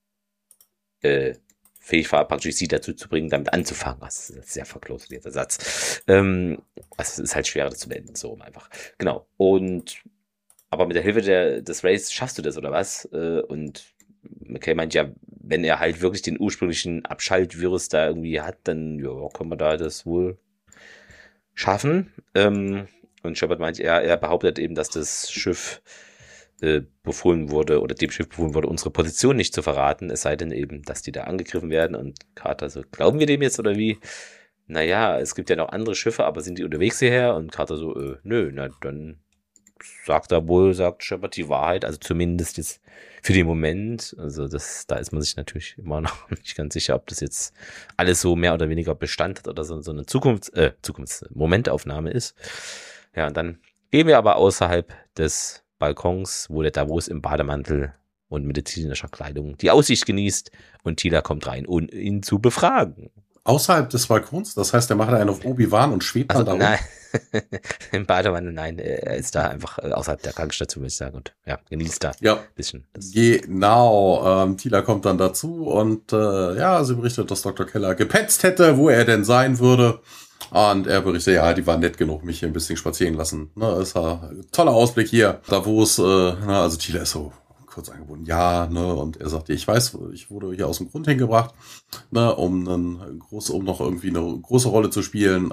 fähig war, praktisch sie dazu zu bringen, damit anzufangen. Das ist ein sehr verklausulierter Satz. Es ist halt schwerer, das zu beenden, so einfach. Genau. Aber mit der Hilfe des Rays schaffst du das, oder was? Und McKay meint ja, wenn er halt wirklich den ursprünglichen Abschaltvirus da irgendwie hat, dann können wir da das wohl schaffen. Und Shepard meint, er behauptet eben, dass das Schiff befohlen wurde, oder dem Schiff befohlen wurde, unsere Position nicht zu verraten, es sei denn eben, dass die da angegriffen werden. Und Carter so, glauben wir dem jetzt, oder wie? Naja, es gibt ja noch andere Schiffe, aber sind die unterwegs hierher? Und Carter so, nö, na dann sagt Shepard die Wahrheit, also zumindest jetzt für den Moment. Also da ist man sich natürlich immer noch nicht ganz sicher, ob das jetzt alles so mehr oder weniger Bestand hat oder so eine Momentaufnahme ist. Ja, und dann gehen wir aber außerhalb des Balkons, wo der Davos im Bademantel und medizinischer Kleidung die Aussicht genießt, und Tila kommt rein, um ihn zu befragen. Außerhalb des Balkons? Das heißt, er macht einen auf Obi-Wan und schwebt dann da rum? Nein, im Bademantel, nein, er ist da einfach außerhalb der Krankenstation, würde ich sagen, und genießt da ein bisschen. Genau, Tila kommt dann dazu und sie berichtet, dass Dr. Keller gepetzt hätte, wo er denn sein würde. Und er berichtet, ja, die waren nett genug, mich hier ein bisschen spazieren lassen. Ne, ist ein toller Ausblick hier. Davos, also Tila ist so kurz angebunden, und er sagt, ich weiß, ich wurde hier aus dem Grund hingebracht, um noch irgendwie eine große Rolle zu spielen,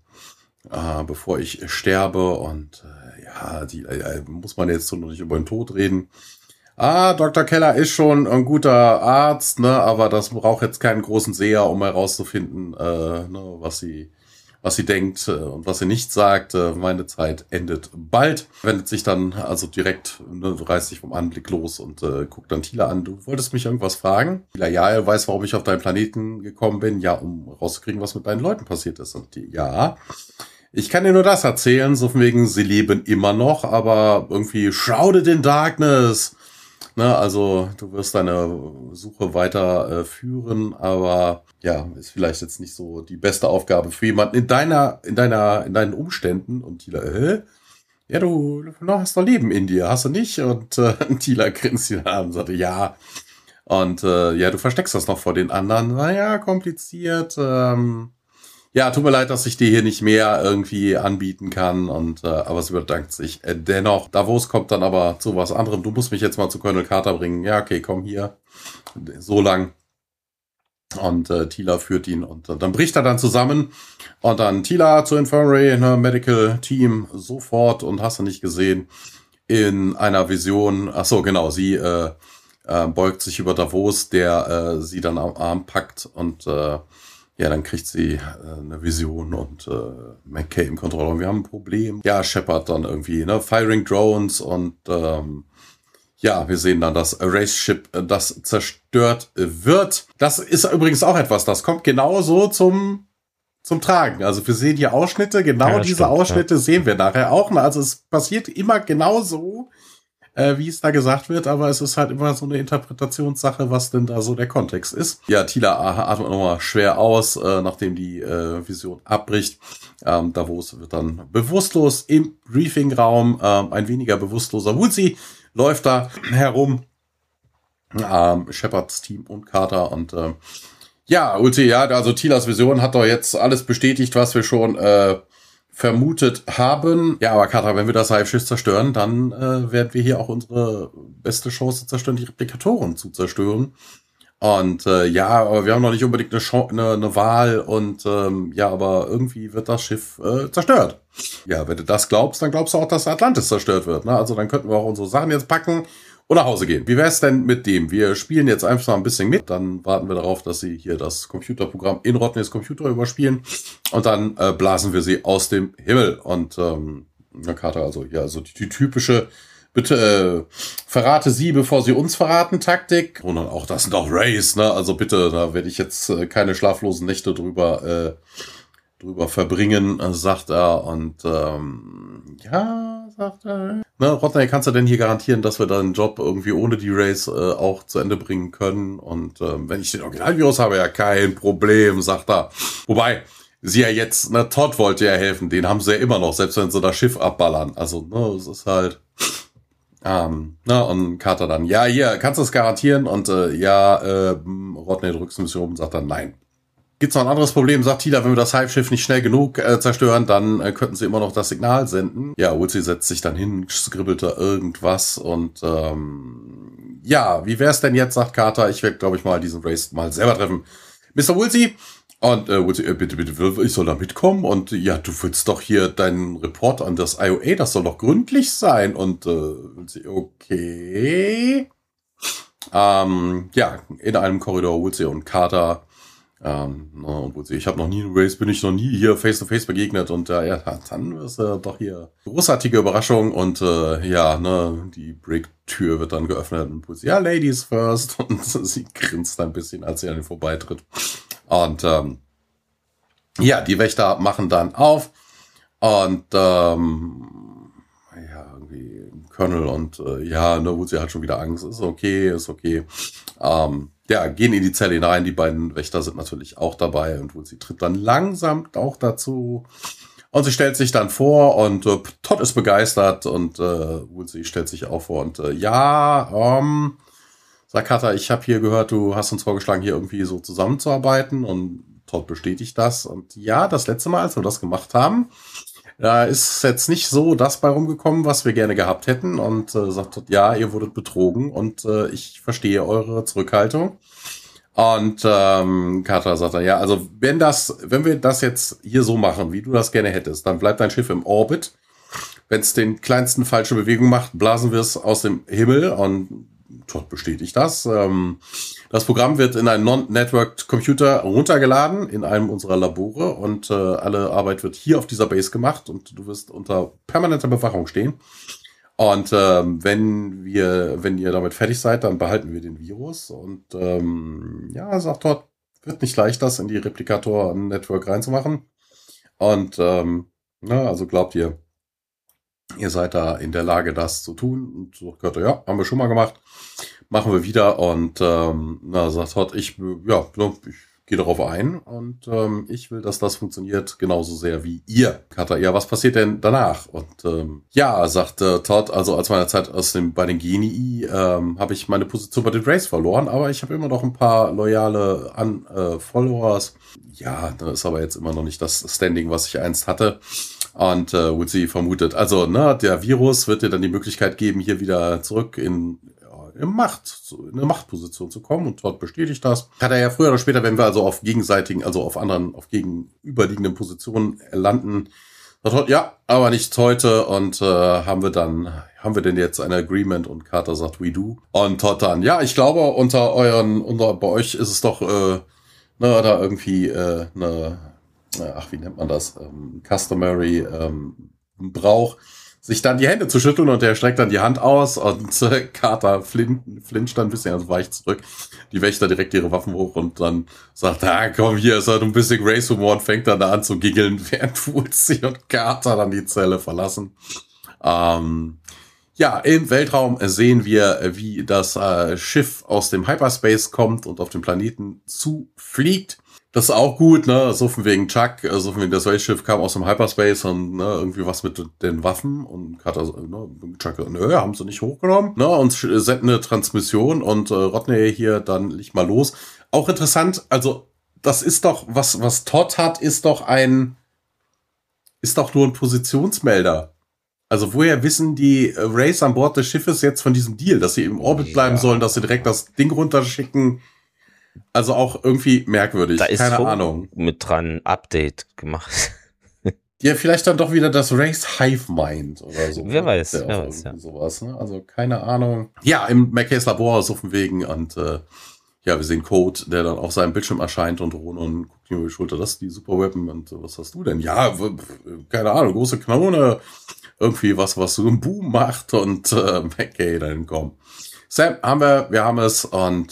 bevor ich sterbe. Und muss man jetzt so noch nicht über den Tod reden. Dr. Keller ist schon ein guter Arzt, aber das braucht jetzt keinen großen Seher, um herauszufinden, was sie denkt und was sie nicht sagt. Meine Zeit endet bald. Wendet sich dann also direkt, reißt sich vom Anblick los und guckt dann Tila an. Du wolltest mich irgendwas fragen? Tila, ja, er weiß, warum ich auf deinen Planeten gekommen bin. Ja, um rauszukriegen, was mit deinen Leuten passiert ist. Und ich kann dir nur das erzählen, so von wegen, sie leben immer noch, aber irgendwie shrouded in darkness. Ne, also du wirst deine Suche weiter führen, aber ja, ist vielleicht jetzt nicht so die beste Aufgabe für jemanden in deinen Umständen. Und Tila, ja, du hast doch Leben in dir, hast du nicht? Und Tila grinst ihn an und sagte, ja. Und ja, du versteckst das noch vor den anderen. Naja, kompliziert. Ja, tut mir leid, dass ich dir hier nicht mehr irgendwie anbieten kann. Und aber sie bedankt sich dennoch. Davos kommt dann aber zu was anderem. Du musst mich jetzt mal zu Colonel Carter bringen. Ja, okay, komm hier. So lang. Und Tila führt ihn und dann bricht er dann zusammen. Und dann Tila zur Infirmary, Medical Team, sofort. Und hast du nicht gesehen, in einer Vision. Ach so, genau, sie beugt sich über Davos, der sie dann am Arm packt und ja, dann kriegt sie eine Vision und McKay im Kontrollraum. Wir haben ein Problem. Ja, Shepard dann irgendwie, ne? Firing Drones und ja, wir sehen dann das Erase-Ship, das zerstört wird. Das ist übrigens auch etwas, das kommt genauso zum Tragen. Also wir sehen hier Ausschnitte, genau Ja, diese stimmt, Ausschnitte sehen wir nachher auch. Also es passiert immer genauso, wie es da gesagt wird, aber es ist halt immer so eine Interpretationssache, was denn da so der Kontext ist. Ja, Tila atmet nochmal schwer aus, nachdem die Vision abbricht. Davos wird dann bewusstlos im Briefingraum. Ein weniger bewusstloser Woodsy läuft da herum. Shepards Team und Carter und ja, Ulti, ja, also Tilas Vision hat doch jetzt alles bestätigt, was wir schon vermutet haben. Ja, aber Carter, wenn wir das Hive-Schiff zerstören, dann werden wir hier auch unsere beste Chance zerstören, die Replikatoren zu zerstören. Und ja, aber wir haben noch nicht unbedingt eine Wahl und ja, aber irgendwie wird das Schiff zerstört. Ja, wenn du das glaubst, dann glaubst du auch, dass Atlantis zerstört wird. Ne? Also dann könnten wir auch unsere Sachen jetzt packen und nach Hause gehen. Wie wär's denn mit dem? Wir spielen jetzt einfach mal ein bisschen mit. Dann warten wir darauf, dass sie hier das Computerprogramm in Rodneys Computer überspielen. Und dann blasen wir sie aus dem Himmel. Und Carter, also ja, also die typische, bitte verrate sie, bevor sie uns verraten, Taktik. Und dann auch, das sind auch Rays, ne? Also bitte, da werde ich jetzt keine schlaflosen Nächte drüber verbringen, sagt er. Und ja, sagt er. Ne, Rodney, kannst du denn hier garantieren, dass wir deinen Job irgendwie ohne die Rays auch zu Ende bringen können? Und wenn ich den Originalvirus habe, ja kein Problem, sagt er. Wobei, sie ja jetzt, ne, Todd wollte ja helfen, den haben sie ja immer noch, selbst wenn sie das Schiff abballern. Also, ne, es ist halt. Na, und Carter dann, ja, hier, kannst du es garantieren? Und Rodney drückt ein bisschen rum und sagt dann, nein. Gibt's noch ein anderes Problem, sagt Tila, wenn wir das Hive-Schiff nicht schnell genug zerstören, dann könnten sie immer noch das Signal senden. Ja, Woolsey setzt sich dann hin, skribbelt da irgendwas und ja, wie wär's denn jetzt, sagt Carter, ich werde, glaube ich, mal diesen Race mal selber treffen. Mr. Woolsey, und Woolsey, bitte, ich soll da mitkommen und ja, du willst doch hier deinen Report an das IOA, das soll doch gründlich sein und Woolsey, okay. Ja, in einem Korridor Woolsey und Carter. Und Woolsey, ich habe noch nie in Race, bin ich noch nie hier face to face begegnet und ja, dann ist doch hier großartige Überraschung und ja, ne, die Break-Tür wird dann geöffnet und Woolsey, ja, Ladies first und sie grinst ein bisschen, als sie an ihn vorbeitritt und ja, die Wächter machen dann auf und ja, irgendwie Colonel und ja, ne, Woolsey hat schon wieder Angst, ist okay. Ja, gehen in die Zelle hinein. Die beiden Wächter sind natürlich auch dabei und Woolsey tritt dann langsam auch dazu. Und sie stellt sich dann vor und Todd ist begeistert und Woolsey stellt sich auch vor und sagt Carter, ich habe hier gehört, du hast uns vorgeschlagen, hier irgendwie so zusammenzuarbeiten und Todd bestätigt das. Und ja, das letzte Mal, als wir das gemacht haben, da ist jetzt nicht so das bei rumgekommen, was wir gerne gehabt hätten und sagt, ja, ihr wurdet betrogen und ich verstehe eure Zurückhaltung. Und Carter sagt dann, ja, also wenn wir das jetzt hier so machen, wie du das gerne hättest, dann bleibt dein Schiff im Orbit. Wenn es den kleinsten falsche Bewegung macht, blasen wir es aus dem Himmel und Todd bestätigt das. Das Programm wird in einen Non-Networked Computer runtergeladen in einem unserer Labore und alle Arbeit wird hier auf dieser Base gemacht und du wirst unter permanenter Bewachung stehen. Und wenn ihr damit fertig seid, dann behalten wir den Virus. Und ja, sagt Todd, wird nicht leicht, das in die Replikator-Network reinzumachen. Und also glaubt ihr, Ihr seid da in der Lage, das zu tun. Und so gehört, ja, haben wir schon mal gemacht. Machen wir wieder. Und sagt Todd, ich gehe darauf ein. Und ich will, dass das funktioniert genauso sehr wie ihr. Carter, ja, was passiert denn danach? Und sagt Todd, also als meiner Zeit bei den Genii habe ich meine Position bei den Rays verloren. Aber ich habe immer noch ein paar loyale Followers. Ja, das ist aber jetzt immer noch nicht das Standing, was ich einst hatte. Und Woodsy vermutet, also der Virus wird dir dann die Möglichkeit geben, hier wieder zurück in eine Machtposition zu kommen. Und Todd bestätigt das. Hat er ja früher oder später, wenn wir also auf gegenseitigen, also auf gegenüberliegenden Positionen landen, sagt Todd, ja, aber nicht heute. Und haben wir denn jetzt ein Agreement? Und Carter sagt, we do. Und Todd dann, ja, ich glaube, bei euch ist es doch da irgendwie wie nennt man das? Customary Brauch, sich dann die Hände zu schütteln, und der streckt dann die Hand aus, und Carter flincht dann ein bisschen, also weicht zurück. Die Wächter direkt ihre Waffen hoch und dann sagt, komm, hier ist halt ein bisschen Grace-Humor, und fängt dann da an zu giggeln, während Woodsy und Carter dann die Zelle verlassen. Im Weltraum sehen wir, wie das Schiff aus dem Hyperspace kommt und auf den Planeten zufliegt. Das ist auch gut, ne? So von wegen Chuck, so von wegen das Race-Schiff kam aus dem Hyperspace und irgendwie was mit den Waffen, und Carter, Chuck, haben sie nicht hochgenommen, und senden eine Transmission, und Rodney hier dann nicht mal los. Auch interessant, also das ist doch, was Todd hat, ist doch nur ein Positionsmelder. Also woher wissen die Rays an Bord des Schiffes jetzt von diesem Deal, dass sie im Orbit bleiben sollen, dass sie direkt das Ding runterschicken? Also auch irgendwie merkwürdig. Da ist keine Ahnung. Mit dran Update gemacht. Ja, vielleicht dann doch wieder das Race Hive Mind oder so. Wer weiß, sowas, ne? Also keine Ahnung. Ja, im McKays Labor ist auf dem Wegen, und wir sehen Code, der dann auf seinem Bildschirm erscheint, und Ronan guckt ihm über die Schulter, das ist die Super Weapon, und was hast du denn? Ja, keine Ahnung, große Kanone, irgendwie was so einen Boom macht, und McKay dann kommt. Sam, wir haben es, und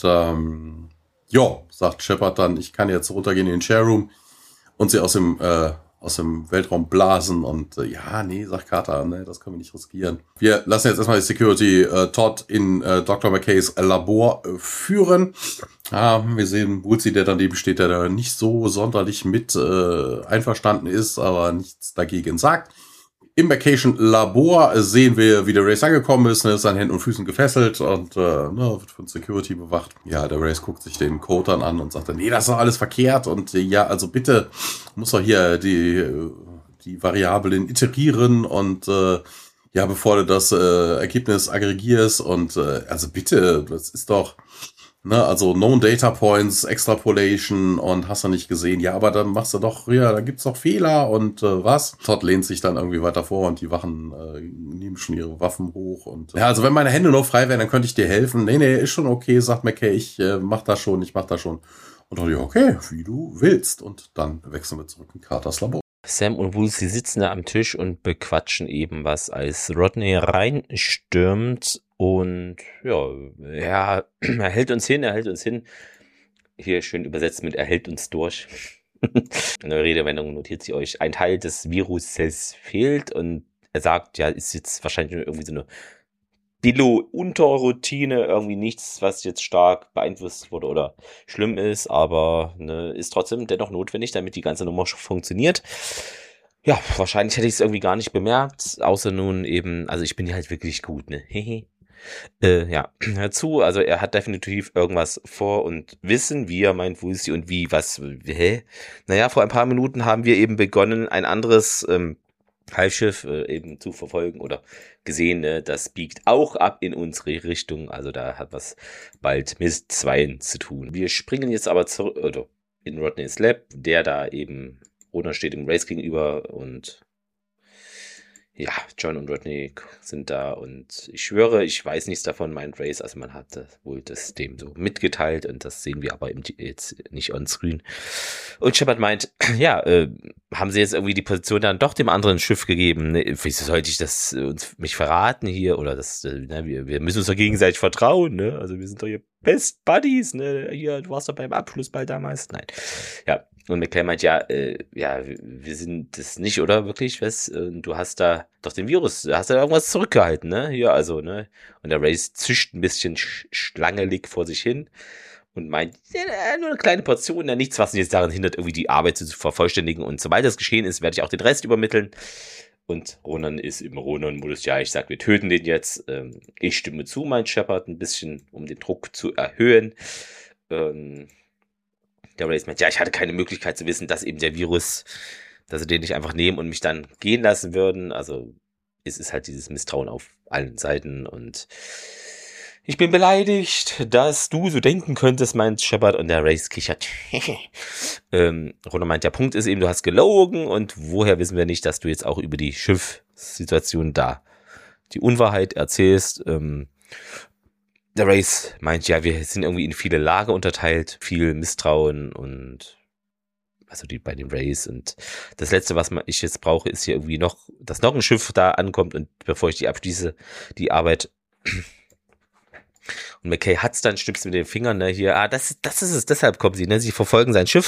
sagt Shepard dann, ich kann jetzt runtergehen in den Shareroom und sie aus dem Weltraum blasen, und sagt Carter, das können wir nicht riskieren. Wir lassen jetzt erstmal die Security Todd in Dr. McKays Labor führen. Wir sehen Woodsy, der daneben steht, der da nicht so sonderlich mit einverstanden ist, aber nichts dagegen sagt. Im Vacation Labor sehen wir, wie der Race angekommen ist, ist an Händen und Füßen gefesselt und wird von Security bewacht. Ja, der Race guckt sich den Code dann an und sagt dann, nee, das ist doch alles verkehrt, und also bitte muss doch hier die Variablen iterieren, und bevor du das Ergebnis aggregierst, und also bitte, das ist doch also Known Data Points, Extrapolation, und hast du nicht gesehen. Ja, aber dann machst du doch, da gibt's doch Fehler, und was? Todd lehnt sich dann irgendwie weiter vor, und die Wachen nehmen schon ihre Waffen hoch, und also wenn meine Hände noch frei wären, dann könnte ich dir helfen. Nee, ist schon okay, sagt McKay, ich mach das schon. Und dann, okay, wie du willst. Und dann wechseln wir zurück in Carters Labor. Sam und Woodsy sitzen da am Tisch und bequatschen eben was, als Rodney reinstürmt. Und er hält uns hin. Hier schön übersetzt mit, er hält uns durch. In der Redewendung notiert sie euch, ein Teil des Viruses fehlt, und er sagt, ist jetzt wahrscheinlich nur irgendwie so eine Billo-Unterroutine, irgendwie nichts, was jetzt stark beeinflusst wurde oder schlimm ist, aber ist trotzdem dennoch notwendig, damit die ganze Nummer funktioniert. Ja, wahrscheinlich hätte ich es irgendwie gar nicht bemerkt, außer nun eben, also ich bin ja halt wirklich gut, dazu, also er hat definitiv irgendwas vor und wissen, wie er meint, wo ist sie und wie, was, vor ein paar Minuten haben wir eben begonnen, ein anderes Halbschiff eben zu verfolgen oder gesehen, das biegt auch ab in unsere Richtung, also da hat was bald mit 2 zu tun. Wir springen jetzt aber zurück, oder in Rodneys Lab, der da eben, Ronan steht im Race gegenüber, und John und Rodney sind da, und ich schwöre, ich weiß nichts davon, meint Race, also man hat wohl das dem so mitgeteilt, und das sehen wir aber jetzt nicht on screen. Und Shepard meint, haben sie jetzt irgendwie die Position dann doch dem anderen Schiff gegeben, wieso sollte ich das mich verraten hier, oder das, wir müssen uns doch gegenseitig vertrauen, also wir sind doch hier Best Buddies, hier, du warst doch beim Abschlussball damals, nein, Und McKay meint, ja, wir sind das nicht, oder? Wirklich, was? Du hast da doch den Virus, du hast da irgendwas zurückgehalten, ne? Hier, also, ne? Und der Race zischt ein bisschen schlangelig vor sich hin und meint, ja, nur eine kleine Portion, ja, nichts, was ihn jetzt daran hindert, irgendwie die Arbeit zu vervollständigen. Und sobald das geschehen ist, werde ich auch den Rest übermitteln. Und Ronan ist im Ronan-Modus, ja, ich sag, wir töten den jetzt. Ich stimme zu, meint Shepard, ein bisschen, um den Druck zu erhöhen. Der Race meint, ja, ich hatte keine Möglichkeit zu wissen, dass eben der Virus, dass sie den nicht einfach nehmen und mich dann gehen lassen würden. Also es ist halt dieses Misstrauen auf allen Seiten und ich bin beleidigt, dass du so denken könntest, meint Shepard, und der Race kichert. Ronan meint, der Punkt ist eben, du hast gelogen und woher wissen wir nicht, dass du jetzt auch über die Schiffssituation da die Unwahrheit erzählst. Der Race meint, ja, wir sind irgendwie in viele Lager unterteilt, viel Misstrauen und also die bei dem Race und das Letzte, was ich jetzt brauche, ist hier irgendwie noch, dass noch ein Schiff da ankommt und bevor ich die abschließe, die Arbeit. Und McKay hat's dann, schnipst mit den Fingern, ne, hier, das ist es, deshalb kommen sie, ne, sie verfolgen sein Schiff.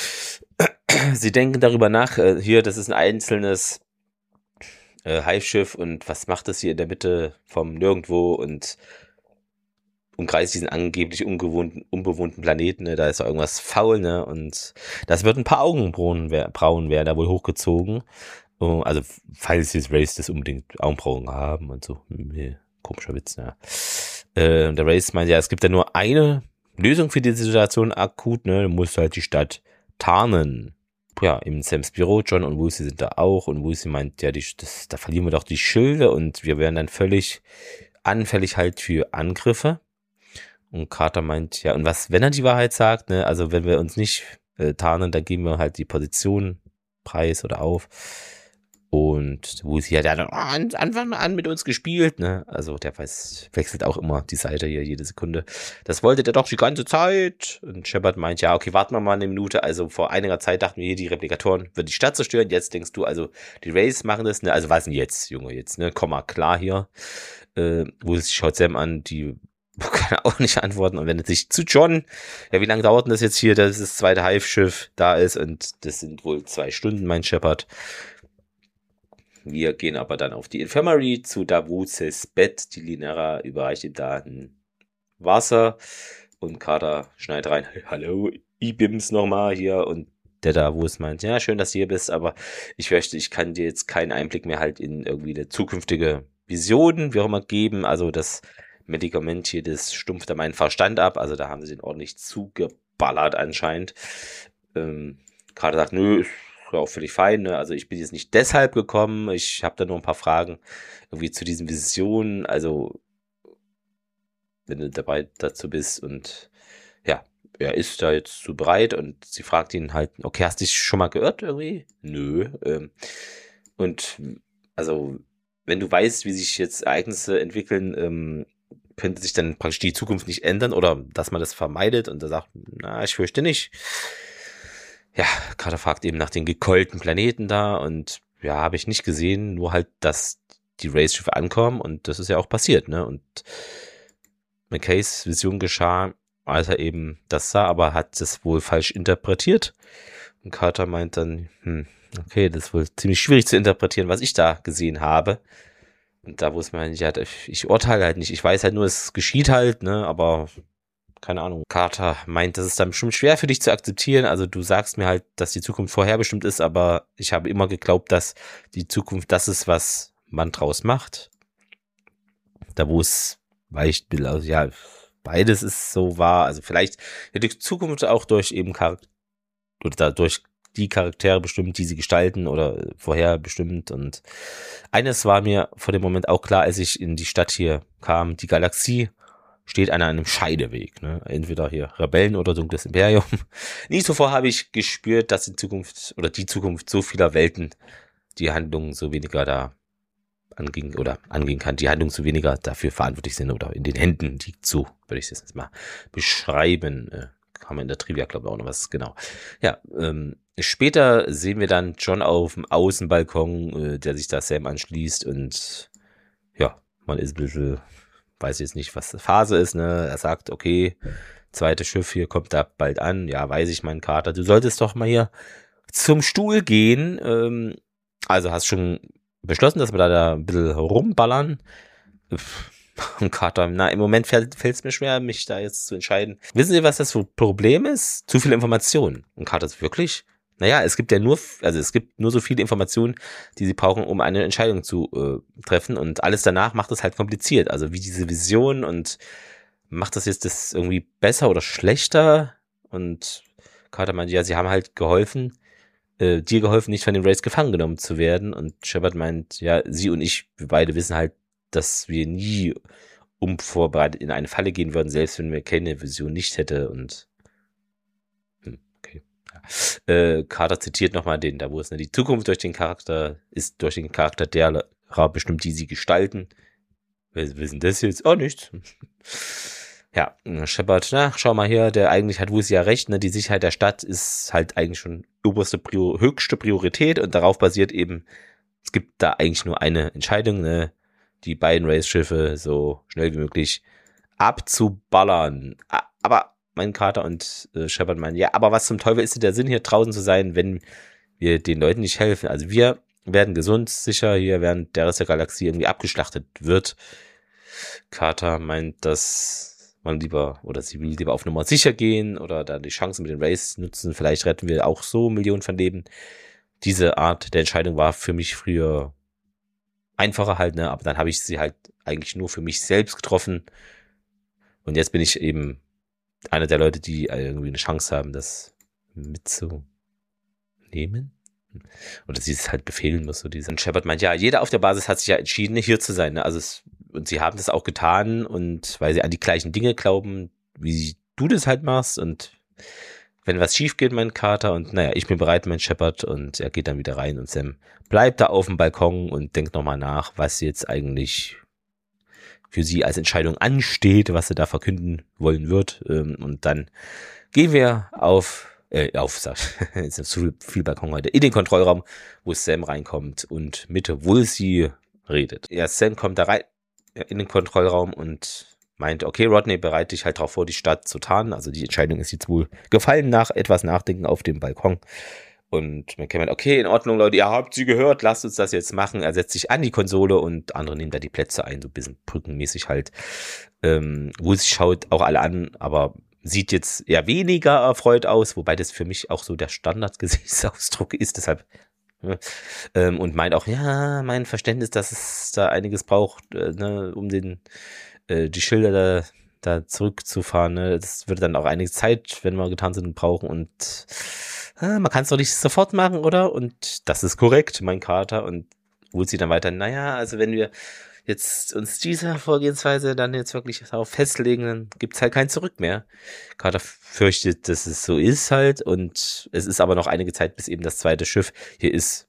Sie denken darüber nach, hier, das ist ein einzelnes Hive-Schiff und was macht das hier in der Mitte vom Nirgendwo und umkreist diesen angeblich unbewohnten Planeten, ne, da ist doch irgendwas faul, ne, und das wird ein paar Augenbrauen werden da wohl hochgezogen, also falls jetzt Race das unbedingt Augenbrauen haben und so, komischer Witz, ne. Der Race meint, ja, es gibt ja nur eine Lösung für diese Situation akut, ne, du musst halt die Stadt tarnen. Ja, im Sams Büro, John und Woosie sind da auch und Woosie meint, ja, da verlieren wir doch die Schilde und wir werden dann völlig anfällig halt für Angriffe. Und Carter meint, ja, und was, wenn er die Wahrheit sagt, ne, also wenn wir uns nicht tarnen, dann geben wir halt die Position preis oder auf. Und Woosie hat ja dann Anfang an mit uns gespielt, ne, also der wechselt auch immer die Seite hier jede Sekunde. Das wollte der doch die ganze Zeit. Und Shepard meint, ja, okay, warten wir mal eine Minute, also vor einiger Zeit dachten wir hier, die Replikatoren würden die Stadt zerstören, jetzt denkst du, also die Rays machen das, ne, also was denn jetzt, Junge, jetzt, ne, komm mal klar hier. Woosie schaut Sam an, die kann auch nicht antworten und wendet sich zu John. Ja, wie lange dauert denn das jetzt hier, dass das zweite Hive-Schiff da ist? Und das sind wohl 2 Stunden, mein Shepard. Wir gehen aber dann auf die Infirmary zu Davoses Bett. Die Linera überreicht ihm da ein Wasser und Carter schneidet rein. Hallo, Ibims nochmal hier und der Davos meint, ja, schön, dass du hier bist, aber ich fürchte, ich kann dir jetzt keinen Einblick mehr halt in irgendwie eine zukünftige Vision, wie auch immer, geben. Also das Medikament hier, das stumpft da meinen Verstand ab, also da haben sie den ordentlich zugeballert anscheinend. Carter sagt, nö, ist ja auch völlig fein, ne? Also ich bin jetzt nicht deshalb gekommen, ich habe da nur ein paar Fragen irgendwie zu diesen Visionen, also wenn du dabei dazu bist und ja, er ist da jetzt so bereit und sie fragt ihn halt, okay, hast du dich schon mal geirrt irgendwie? Nö. Und also wenn du weißt, wie sich jetzt Ereignisse entwickeln, könnte sich dann praktisch die Zukunft nicht ändern oder dass man das vermeidet und er sagt, na, ich fürchte nicht. Ja, Carter fragt eben nach den gekeulten Planeten da und ja, habe ich nicht gesehen, nur halt, dass die Race-Schiffe ankommen und das ist ja auch passiert, ne, und McKays Vision geschah, als er eben das sah, aber hat das wohl falsch interpretiert und Carter meint dann, okay, das ist wohl ziemlich schwierig zu interpretieren, was ich da gesehen habe. Und da muss man, ja, ich urteile halt nicht. Ich weiß halt nur, es geschieht halt, ne, aber keine Ahnung. Carter meint, das ist dann bestimmt schwer für dich zu akzeptieren. Also du sagst mir halt, dass die Zukunft vorherbestimmt ist, aber ich habe immer geglaubt, dass die Zukunft das ist, was man draus macht. Da wo es weicht, also ja, beides ist so wahr. Also vielleicht wird die Zukunft auch durch eben durch die Charaktere bestimmt, die sie gestalten oder vorher bestimmt. Und eines war mir vor dem Moment auch klar, als ich in die Stadt hier kam, die Galaxie steht an einem Scheideweg, ne? Entweder hier Rebellen oder dunkles Imperium. Nie zuvor habe ich gespürt, dass die Zukunft so vieler Welten die Handlung so weniger da angehen kann, die Handlung so weniger dafür verantwortlich sind oder in den Händen liegt, so würde ich das jetzt mal beschreiben. Haben wir in der Trivia, glaube ich, auch noch was, genau. Ja, später sehen wir dann John auf dem Außenbalkon, der sich da Sam anschließt und ja, man ist ein bisschen, weiß jetzt nicht, was Phase ist, ne? Er sagt, okay, zweite Schiff hier kommt da bald an. Ja, weiß ich, mein Kater. Du solltest doch mal hier zum Stuhl gehen. Also hast schon beschlossen, dass wir da ein bisschen rumballern. Und Kater, im Moment fällt es mir schwer, mich da jetzt zu entscheiden. Wissen Sie, was das für ein Problem ist? Zu viele Informationen. Und Kater ist wirklich... Naja, es gibt nur so viele Informationen, die sie brauchen, um eine Entscheidung zu treffen, und alles danach macht es halt kompliziert. Also wie diese Vision, und macht das jetzt das irgendwie besser oder schlechter? Und Carter meint, ja, sie haben halt dir geholfen, nicht von den Rays gefangen genommen zu werden. Und Shepard meint, ja, sie und ich, wir beide wissen halt, dass wir nie unvorbereitet in eine Falle gehen würden, selbst wenn wir keine Vision nicht hätte. Und Carter zitiert nochmal den Davos, die Zukunft ist durch den Charakter derer bestimmt, die sie gestalten. Wir wissen das jetzt? Oh, nichts. Ja, Shepard, schau mal hier, der eigentlich hat Woozy ja recht, die Sicherheit der Stadt ist halt eigentlich schon höchste Priorität, und darauf basiert eben, es gibt da eigentlich nur eine Entscheidung, die beiden Race-Schiffe so schnell wie möglich abzuballern. Aber mein Kater und Shepard meinen, ja, aber was zum Teufel ist denn der Sinn, hier draußen zu sein, wenn wir den Leuten nicht helfen? Also wir werden gesund, sicher hier, während der Rest der Galaxie irgendwie abgeschlachtet wird. Carter meint, dass man sie will lieber auf Nummer sicher gehen oder da die Chance mit den Rays nutzen. Vielleicht retten wir auch so Millionen von Leben. Diese Art der Entscheidung war für mich früher einfacher halt, aber dann habe ich sie halt eigentlich nur für mich selbst getroffen. Und jetzt bin ich eben einer der Leute, die irgendwie eine Chance haben, das mitzunehmen. Oder sie es halt befehlen muss. Und Shepard meint, ja, jeder auf der Basis hat sich ja entschieden, hier zu sein. Und sie haben das auch getan, und weil sie an die gleichen Dinge glauben, wie du das halt machst. Und wenn was schief geht, mein Kater, und ich bin bereit, mein Shepard, und er geht dann wieder rein, und Sam bleibt da auf dem Balkon und denkt nochmal nach, was jetzt eigentlich für sie als Entscheidung ansteht, was sie da verkünden wollen wird. Und dann gehen wir jetzt ist zu viel Balkon heute, in den Kontrollraum, wo Sam reinkommt und mit Woozy redet. Ja, Sam kommt da rein in den Kontrollraum und meint, okay, Rodney, bereite dich halt darauf vor, die Stadt zu tarnen. Also die Entscheidung ist jetzt wohl gefallen nach etwas Nachdenken auf dem Balkon. Und man meint, okay, in Ordnung, Leute, ihr habt sie gehört, lasst uns das jetzt machen. Er setzt sich an die Konsole und andere nehmen da die Plätze ein, so ein bisschen brückenmäßig halt. Woozy schaut auch alle an, aber sieht jetzt eher weniger erfreut aus, wobei das für mich auch so der Standardgesichtsausdruck ist, deshalb. Und meint auch, ja, mein Verständnis, dass es da einiges braucht, um die Schilder da zurückzufahren. Das würde dann auch einige Zeit, wenn wir getan sind, brauchen, und man kann es doch nicht sofort machen, oder? Und das ist korrekt, mein Kater. Und Woozy dann weiter, also wenn wir jetzt uns dieser Vorgehensweise dann jetzt wirklich darauf festlegen, dann gibt's halt kein Zurück mehr. Carter fürchtet, dass es so ist halt, und es ist aber noch einige Zeit, bis eben das zweite Schiff hier ist.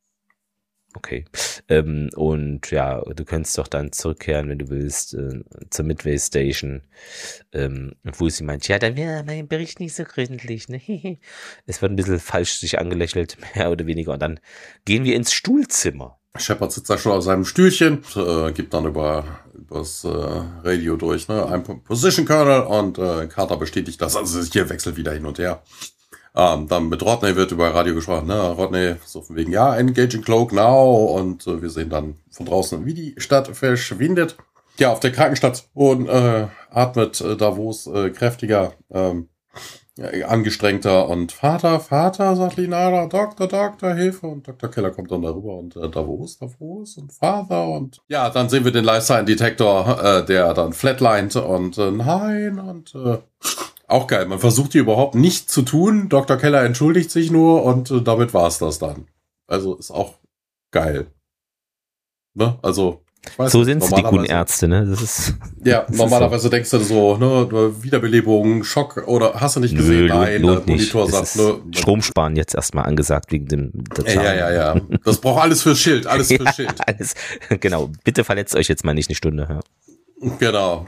Okay. Und ja, du könntest doch dann zurückkehren, wenn du willst, zur Midway Station. Und wo sie meint, ja, dann wäre mein Bericht nicht so gründlich, ne? Es wird ein bisschen falsch sich angelächelt, mehr oder weniger. Und dann gehen wir ins Stuhlzimmer. Shepard sitzt da schon auf seinem Stühlchen, gibt dann übers Radio durch, ein Position Colonel, und Carter bestätigt das, also hier wechselt wieder hin und her. Dann mit Rodney wird über Radio gesprochen, Rodney so von wegen, ja, engaging cloak now, und wir sehen dann von draußen, wie die Stadt verschwindet. Ja, auf der Krankenstation atmet Davos kräftiger, angestrengter, und Vater, sagt Linara, Doktor, Hilfe, und Dr. Keller kommt dann darüber, und Davos und Vater, und ja, dann sehen wir den Lifestyle-Detektor, der dann flatlined, und nein, und auch geil, man versucht hier überhaupt nichts zu tun, Dr. Keller entschuldigt sich nur, und damit war's das dann. Also ist auch geil. Ne? Also so sind es die guten Ärzte, ne? Das ist, ja, normalerweise so. Denkst du so, Wiederbelebung, Schock, oder hast du nicht gesehen? Nein, der Monitor sagt, Stromsparen jetzt erstmal angesagt wegen dem. Ja. Das braucht alles fürs Schild, alles fürs Schild. Alles, genau. Bitte verletzt euch jetzt mal nicht eine Stunde. Ja. Genau.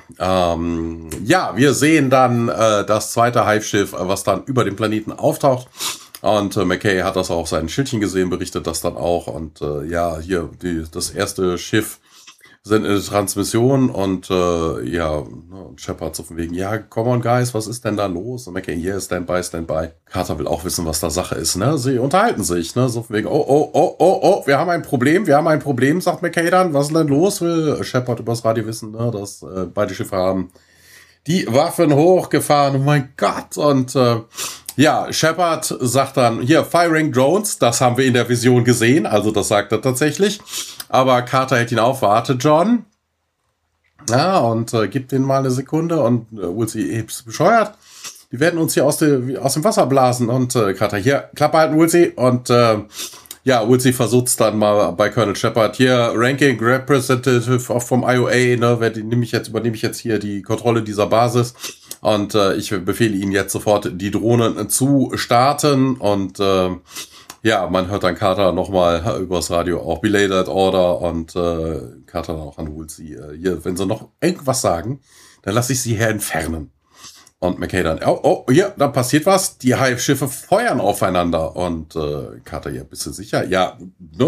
Ja, wir sehen dann das zweite Hive-Schiff, was dann über dem Planeten auftaucht. Und McKay hat das auch auf seinen Schildchen gesehen, berichtet das dann auch. Und hier das erste Schiff sind in der Transmission und und Shepard so von wegen, ja, come on guys, was ist denn da los? Und McCain, yeah, stand by. Carter will auch wissen, was da Sache ist, ne? Sie unterhalten sich, ne? So von wegen, oh, wir haben ein Problem, sagt McCain dann. Was ist denn los? Will Shepard übers Radio wissen, ne? Dass beide Schiffe haben die Waffen hochgefahren, oh mein Gott. Und Shepard sagt dann, hier, Firing Drones, das haben wir in der Vision gesehen, also das sagt er tatsächlich. Aber Carter hält ihn auf, warte, John. Ja, und gibt denen mal eine Sekunde und Woolsey, bist du bescheuert? Die werden uns hier aus dem Wasser blasen. Und Carter, hier, Klappe halten, Woolsey. Und Woolsey versucht's dann mal bei Colonel Shepard. Hier, Ranking Representative vom IOA, ne, übernehme ich jetzt hier die Kontrolle dieser Basis. Und ich befehle Ihnen jetzt sofort, die Drohnen zu starten. Und man hört dann Carter nochmal übers Radio auch Belay that Order und Carter dann auch an Woolsey. Hier, wenn Sie noch irgendwas sagen, dann lasse ich Sie hier entfernen. Und McCain dann, da passiert was. Die Hive-Schiffe feuern aufeinander. Und Carter, ja, bist du sicher? Ja,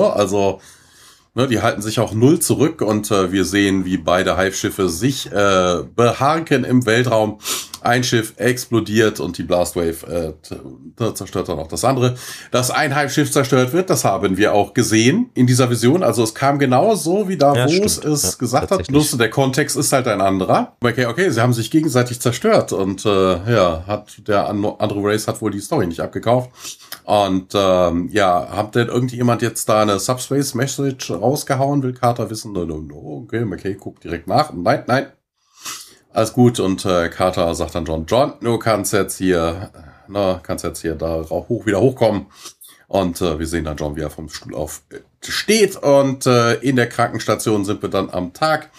die halten sich auch null zurück. Und wir sehen, wie beide Hive-Schiffe sich beharken im Weltraum. Ein Schiff explodiert und die Blastwave zerstört dann auch das andere. Dass ein Hive-Schiff zerstört wird, das haben wir auch gesehen in dieser Vision. Also es kam genau so, wie Davos es gesagt hat. Bloß der Kontext ist halt ein anderer. Okay, sie haben sich gegenseitig zerstört. Und hat der andere Race hat wohl die Story nicht abgekauft. Und hat denn irgendjemand jetzt da eine Subspace-Message rausgehauen? Will Carter wissen? No. Okay, McCain guckt direkt nach. Nein. Alles gut, und Carter sagt dann John, du kannst jetzt hier da wieder hochkommen. Und wir sehen dann John, wie er vom Stuhl auf steht. Und in der Krankenstation sind wir dann am Tag.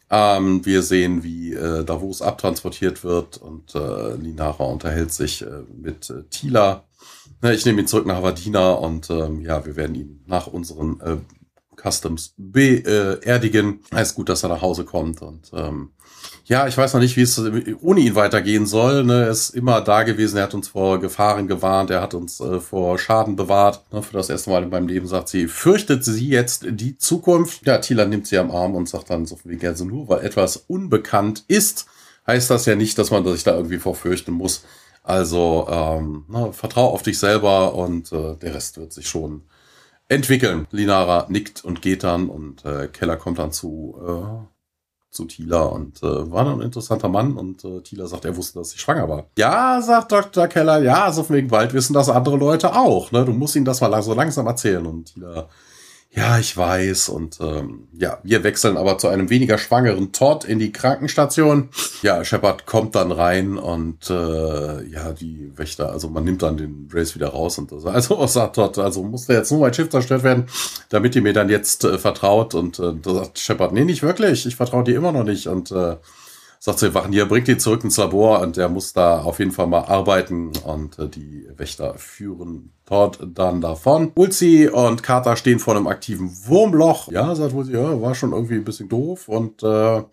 Wir sehen, wie Davos abtransportiert wird. Und Linara unterhält sich mit Tila. Ich nehme ihn zurück nach Vadina und wir werden ihn nach unseren Customs beerdigen. Es ist gut, dass er nach Hause kommt und ich weiß noch nicht, wie es ohne ihn weitergehen soll. Ne? Er ist immer da gewesen, er hat uns vor Gefahren gewarnt, er hat uns vor Schaden bewahrt. Ne? Für das erste Mal in meinem Leben sagt sie, fürchtet sie jetzt die Zukunft? Ja, Tila nimmt sie am Arm und sagt dann so wie gerne so, nur weil etwas unbekannt ist, heißt das ja nicht, dass man sich da irgendwie vor fürchten muss. Also vertrau auf dich selber und der Rest wird sich schon entwickeln. Linara nickt und geht dann und Keller kommt dann zu Tila und war dann ein interessanter Mann und Tila sagt, er wusste, dass sie schwanger war. Ja, sagt Dr. Keller, ja, so von wegen bald wissen das andere Leute auch. Ne? Du musst ihnen das mal so langsam erzählen. Und Tila, ja, ich weiß. Und wir wechseln aber zu einem weniger schwangeren Todd in die Krankenstation. Ja, Shepard kommt dann rein und die Wächter, also man nimmt dann den Race wieder raus und das. Also sagt Todd, also musste jetzt nur mein Schiff zerstört werden, damit ihr mir dann jetzt vertraut. Und da sagt Shepard, nee, nicht wirklich, ich vertraue dir immer noch nicht. Und sagt sie, wachen hier, bringt ihn zurück ins Labor und der muss da auf jeden Fall mal arbeiten. Und die Wächter führen Todd dann davon. Woolsey und Carter stehen vor einem aktiven Wurmloch. Ja, sagt Woolsey, war schon irgendwie ein bisschen doof. Und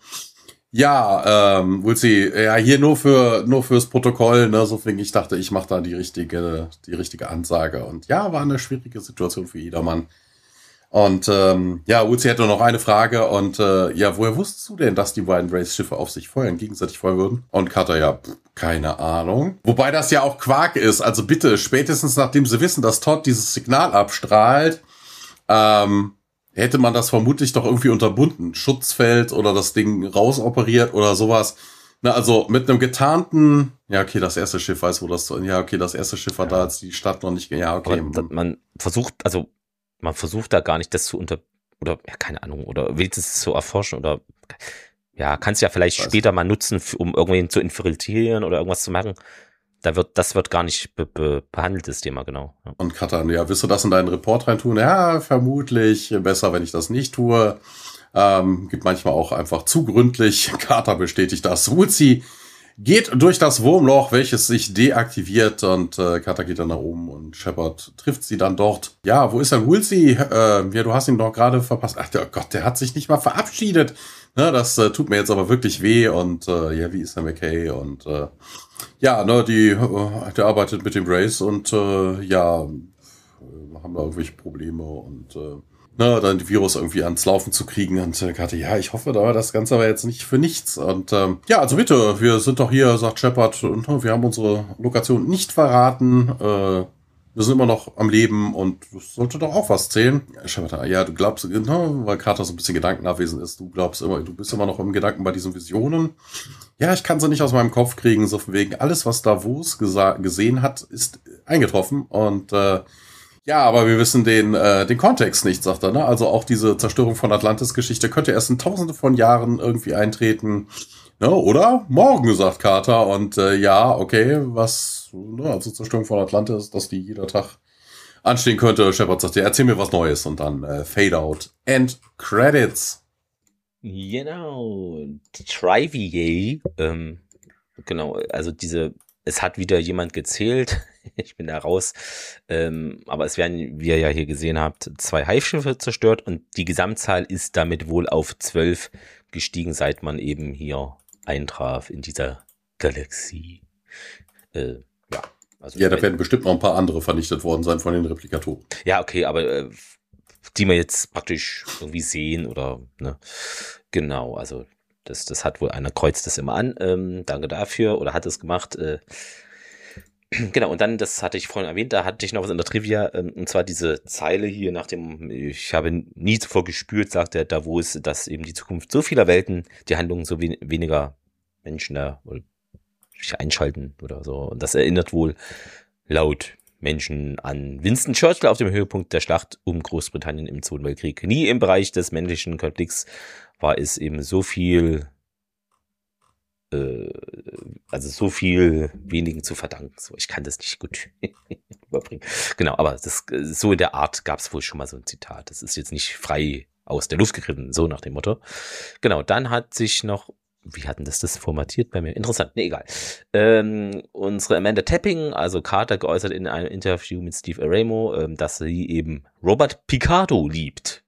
Woolsey, hier nur fürs Protokoll, ne, so ich dachte, ich mache da die richtige Ansage. Und ja, war eine schwierige Situation für jedermann. Und Woolsey hätte noch eine Frage und woher wusstest du denn, dass die beiden Race-Schiffe auf sich gegenseitig feuern würden? Und Carter, keine Ahnung. Wobei das ja auch Quark ist, also bitte, spätestens nachdem sie wissen, dass Todd dieses Signal abstrahlt, hätte man das vermutlich doch irgendwie unterbunden. Schutzfeld oder das Ding rausoperiert oder sowas. Na, also mit einem getarnten, das erste Schiff weiß, wo das, das erste Schiff war da, als die Stadt noch nicht, Man versucht da gar nicht das zu keine Ahnung, oder wenigstens zu erforschen oder kannst ja vielleicht später mal nutzen, um irgendwen zu infiltrieren oder irgendwas zu machen. Das wird gar nicht behandelt, das Thema, genau. Ja. Und Katan, willst du das in deinen Report reintun? Ja, vermutlich besser, wenn ich das nicht tue. Gibt manchmal auch einfach zu gründlich. Carter bestätigt das. Woolsey geht durch das Wurmloch, welches sich deaktiviert und Carter geht dann nach oben und Shepard trifft sie dann dort. Ja, wo ist denn Woolsey? Du hast ihn doch gerade verpasst. Ach Gott, der hat sich nicht mal verabschiedet. Ne, das tut mir jetzt aber wirklich weh und wie ist der McKay? Und der arbeitet mit dem Race und haben da irgendwelche Probleme und dann die Virus irgendwie ans Laufen zu kriegen. Und Carter, ja, ich hoffe, da war das Ganze aber jetzt nicht für nichts. Und ja, also bitte, wir sind doch hier, sagt Shepard, und wir haben unsere Lokation nicht verraten. Wir sind immer noch am Leben und das sollte doch auch was zählen. Ja, Shepard, ja, du glaubst, weil Carter so ein bisschen gedankenabwesend ist, du bist immer noch im Gedanken bei diesen Visionen. Ja, ich kann sie nicht aus meinem Kopf kriegen, so von wegen, alles, was Davos gesehen hat, ist eingetroffen. Und ja, aber wir wissen den Kontext nicht, sagt er. Ne? Also auch diese Zerstörung von Atlantis-Geschichte könnte erst in Tausende von Jahren irgendwie eintreten. Ne? Oder morgen, sagt Carter. Und ja, okay, also Zerstörung von Atlantis, dass die jeder Tag anstehen könnte. Shepard sagt, ja, erzähl mir was Neues. Und dann Fade Out. End Credits. Genau. Triviae. Genau, also es hat wieder jemand gezählt. Ich bin da raus. Aber es werden, wie ihr ja hier gesehen habt, 2 Hive-Schiffe zerstört und die Gesamtzahl ist damit wohl auf 12 gestiegen, seit man eben hier eintraf in dieser Galaxie. Ja, also ja, da werden bestimmt noch ein paar andere vernichtet worden sein von den Replikatoren. Ja, okay, aber die wir jetzt praktisch irgendwie sehen oder, ne, genau, also das hat wohl einer, kreuzt das immer an, danke dafür, oder hat es gemacht, genau, und dann, das hatte ich vorhin erwähnt, da hatte ich noch was in der Trivia, und zwar diese Zeile hier nach dem, ich habe nie zuvor gespürt, sagt der Davos, dass eben die Zukunft so vieler Welten, die Handlungen so weniger Menschen da sich einschalten oder so, und das erinnert wohl laut Menschen an Winston Churchill auf dem Höhepunkt der Schlacht um Großbritannien im Zweiten Weltkrieg. Nie im Bereich des männlichen Konflikts war es eben so viel, also so viel wenigen zu verdanken. So, ich kann das nicht gut überbringen. Genau, aber so in der Art gab es wohl schon mal so ein Zitat. Das ist jetzt nicht frei aus der Luft gegriffen, so nach dem Motto. Genau, dann hat sich noch, wie hatten das formatiert bei mir? Interessant, ne, egal. Unsere Amanda Tapping, also Carter, geäußert in einem Interview mit Steve Aramo, dass sie eben Robert Picardo liebt.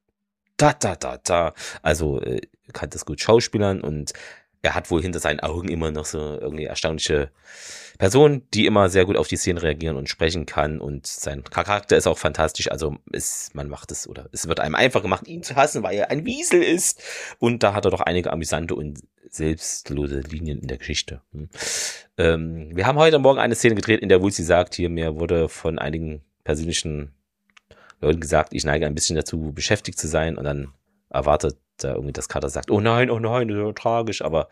Also kann das gut schauspielern und er hat wohl hinter seinen Augen immer noch so irgendwie erstaunliche Personen, die immer sehr gut auf die Szenen reagieren und sprechen kann und sein Charakter ist auch fantastisch, also man macht es oder es wird einem einfach gemacht, ihn zu hassen, weil er ein Wiesel ist und da hat er doch einige amüsante und selbstlose Linien in der Geschichte. Wir haben heute Morgen eine Szene gedreht, in der Woolsey sagt, hier mir wurde von einigen persönlichen Leuten gesagt, ich neige ein bisschen dazu, beschäftigt zu sein und dann erwartet da irgendwie, dass Carter sagt, oh nein, das ist so tragisch, aber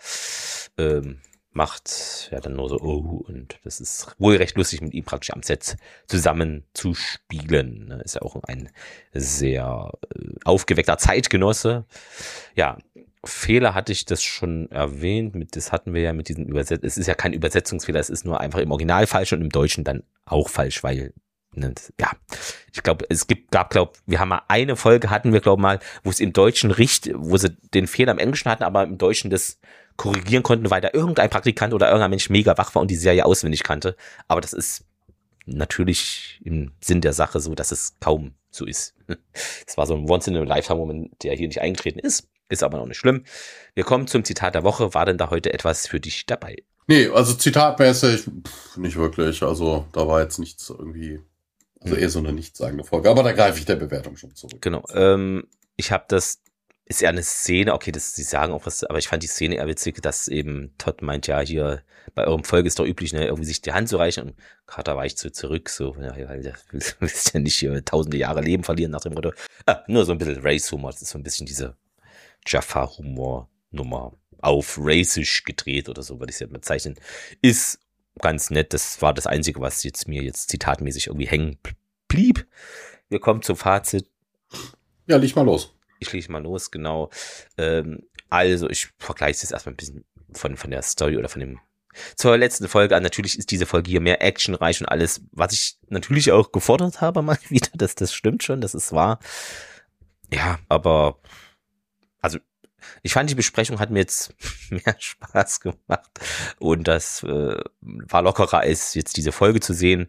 macht ja dann nur so, oh, und das ist wohl recht lustig, mit ihm praktisch am Set zusammen zu spielen. Ist ja auch ein sehr aufgeweckter Zeitgenosse. Ja, Fehler hatte ich das schon erwähnt, das hatten wir ja mit diesen es ist ja kein Übersetzungsfehler, es ist nur einfach im Original falsch und im Deutschen dann auch falsch, weil ja, ich glaube, wir haben mal eine Folge hatten wir, glaube mal, wo es im Deutschen wo sie den Fehler im Englischen hatten, aber im Deutschen das korrigieren konnten, weil da irgendein Praktikant oder irgendein Mensch mega wach war und die Serie auswendig kannte. Aber das ist natürlich im Sinn der Sache so, dass es kaum so ist. Das war so ein Once-in-a-Lifetime-Moment, der hier nicht eingetreten ist. Ist aber noch nicht schlimm. Wir kommen zum Zitat der Woche. War denn da heute etwas für dich dabei? Nee, also zitatmäßig nicht wirklich. Also da war jetzt nichts irgendwie, also eher so eine nichtssagende Folge. Aber da greife ich der Bewertung schon zurück. Genau. Ich habe ist ja eine Szene, okay, sie sagen auch was, aber ich fand die Szene eher witzig, dass eben Todd meint, ja, hier bei eurem Folge ist doch üblich, ne, irgendwie sich die Hand zu reichen und Carter weicht so zurück, so, ja, du willst ja nicht hier tausende Jahre Leben verlieren nach dem Motto. Nur so ein bisschen Race-Humor, das ist so ein bisschen diese Jaffa-Humor-Nummer auf racisch gedreht oder so, würde ich es ja bezeichnen. Ist ganz nett, das war das Einzige, was mir jetzt zitatmäßig irgendwie hängen blieb. Wir kommen zum Fazit. Ja, leg mal los. Ich lege mal los, genau. Also, ich vergleiche es jetzt erstmal ein bisschen von der Story oder zur letzten Folge an. Natürlich ist diese Folge hier mehr actionreich und alles, was ich natürlich auch gefordert habe, mal wieder, das stimmt schon, das ist wahr. Ja, aber, also, ich fand, die Besprechung hat mir jetzt mehr Spaß gemacht und das war lockerer, als jetzt diese Folge zu sehen.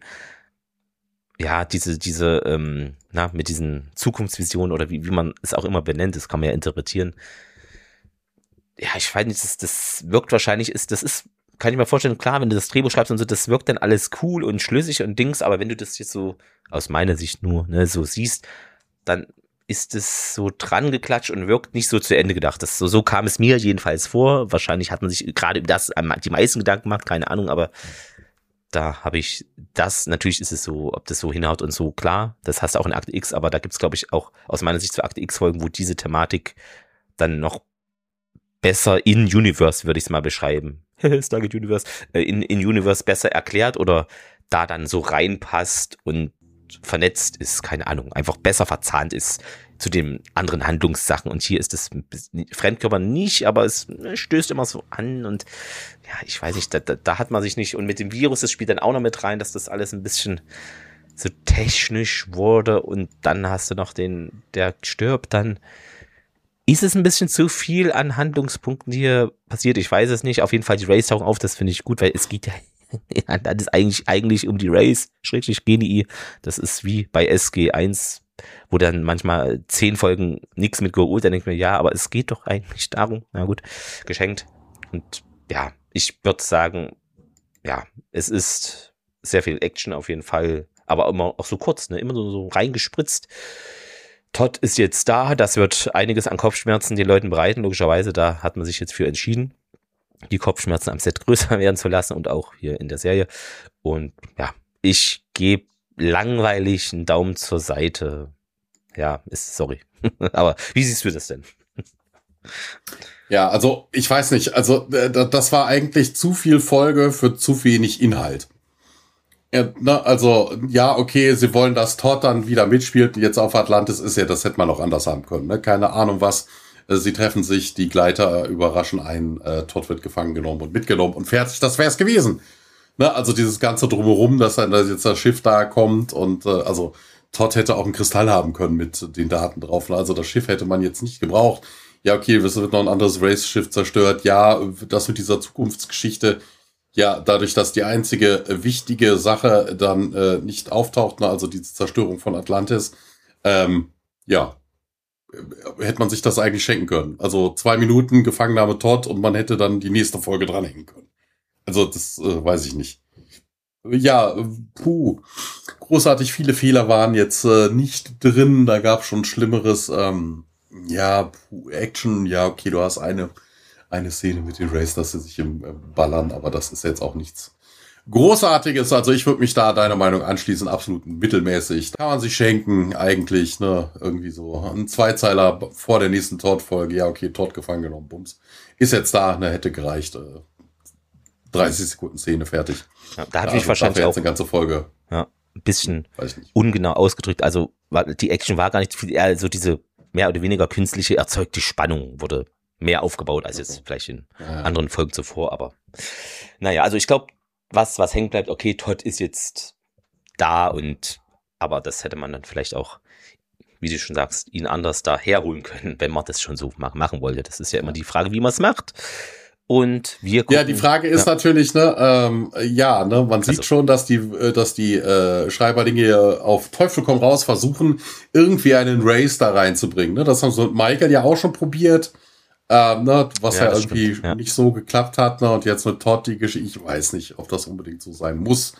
Ja, mit diesen Zukunftsvisionen oder wie man es auch immer benennt, das kann man ja interpretieren. Ja, ich weiß nicht, das wirkt wahrscheinlich, kann ich mir vorstellen, klar, wenn du das Drehbuch schreibst und so, das wirkt dann alles cool und schlüssig und Dings, aber wenn du das jetzt so aus meiner Sicht nur, ne, so siehst, dann ist es so dran geklatscht und wirkt nicht so zu Ende gedacht. So kam es mir jedenfalls vor. Wahrscheinlich hat man sich gerade über das die meisten Gedanken gemacht, keine Ahnung, aber da habe ich das, natürlich ist es so, ob das so hinhaut und so, klar, das hast du auch in Akte X, aber da gibt es, glaube ich, auch aus meiner Sicht zu Akte X Folgen, wo diese Thematik dann noch besser in Universe, würde ich es mal beschreiben. Stargate Universe, in Universe besser erklärt oder da dann so reinpasst und vernetzt ist, keine Ahnung, einfach besser verzahnt ist zu den anderen Handlungssachen. Und hier ist es Fremdkörper nicht, aber es stößt immer so an und ja, ich weiß nicht, da hat man sich nicht, und mit dem Virus, das spielt dann auch noch mit rein, dass das alles ein bisschen so technisch wurde und dann hast du noch der stirbt, dann ist es ein bisschen zu viel an Handlungspunkten, die hier passiert. Ich weiß es nicht. Auf jeden Fall die Rays tauchen auf. Das finde ich gut, weil es geht ja das ist eigentlich um die Rays, Genii. Das ist wie bei SG1, wo dann manchmal 10 Folgen nichts mit Goa'uld. Dann denke ich mir, ja, aber es geht doch eigentlich darum. Na gut, geschenkt. Und ja, ich würde sagen, ja, es ist sehr viel Action auf jeden Fall, aber immer auch so kurz, ne? Immer so reingespritzt. Todd ist jetzt da, das wird einiges an Kopfschmerzen den Leuten bereiten, logischerweise, da hat man sich jetzt für entschieden, die Kopfschmerzen am Set größer werden zu lassen und auch hier in der Serie. Und ja, ich gebe langweilig einen Daumen zur Seite. Ja, sorry. Aber wie siehst du das denn? Ja, also ich weiß nicht, also das war eigentlich zu viel Folge für zu wenig Inhalt. Ja, also, ja, okay, sie wollen, dass Todd dann wieder mitspielt, jetzt auf Atlantis ist ja, das hätte man auch anders haben können, ne? Keine Ahnung was. Sie treffen sich, die Gleiter überraschen einen, Todd wird gefangen genommen und mitgenommen und fertig, das wär's gewesen. Ne? Also dieses ganze Drumherum, dass dann jetzt das Schiff da kommt und also Todd hätte auch einen Kristall haben können mit den Daten drauf. Ne? Also das Schiff hätte man jetzt nicht gebraucht. Ja, okay, es wird noch ein anderes Race-Schiff zerstört. Ja, das mit dieser Zukunftsgeschichte. Ja, dadurch, dass die einzige wichtige Sache dann nicht auftaucht, ne, also die Zerstörung von Atlantis, ja, hätte man sich das eigentlich schenken können. Also 2 Minuten Gefangennahme Todd und man hätte dann die nächste Folge dranhängen können. Also das weiß ich nicht. Ja, großartig viele Fehler waren jetzt nicht drin, da gab schon Schlimmeres. Ja, Action, ja, okay, du hast eine Szene mit den Rays, dass sie sich ballern, aber das ist jetzt auch nichts Großartiges. Also ich würde mich da deiner Meinung anschließen, absolut mittelmäßig. Kann man sich schenken, eigentlich, ne, irgendwie so. Ein Zweizeiler vor der nächsten Todd-Folge. Ja, okay, Todd gefangen genommen, bums. Ist jetzt da, ne, hätte gereicht. 30 Sekunden Szene, fertig. Ja, da habe ich wahrscheinlich auch eine ganze Folge. Ja, ein bisschen ungenau ausgedrückt. Also die Action war gar nicht viel, eher so diese mehr oder weniger künstliche erzeugte Spannung wurde mehr aufgebaut als jetzt vielleicht in anderen Folgen zuvor, aber naja, also ich glaube, was hängen bleibt, okay, Todd ist jetzt da aber das hätte man dann vielleicht auch, wie du schon sagst, ihn anders da herholen können, wenn man das schon so machen wollte. Das ist ja immer die Frage, wie man es macht. Und wir gucken, ja, die Frage ist natürlich, ne, man sieht schon, dass die Schreiberlinge auf Teufel komm raus versuchen, irgendwie einen Race da reinzubringen. Ne? Das haben sie mit Michael ja auch schon probiert. Was ja irgendwie nicht so geklappt hat, ne? Und jetzt mit Todd die Geschichte, ich weiß nicht, ob das unbedingt so sein muss.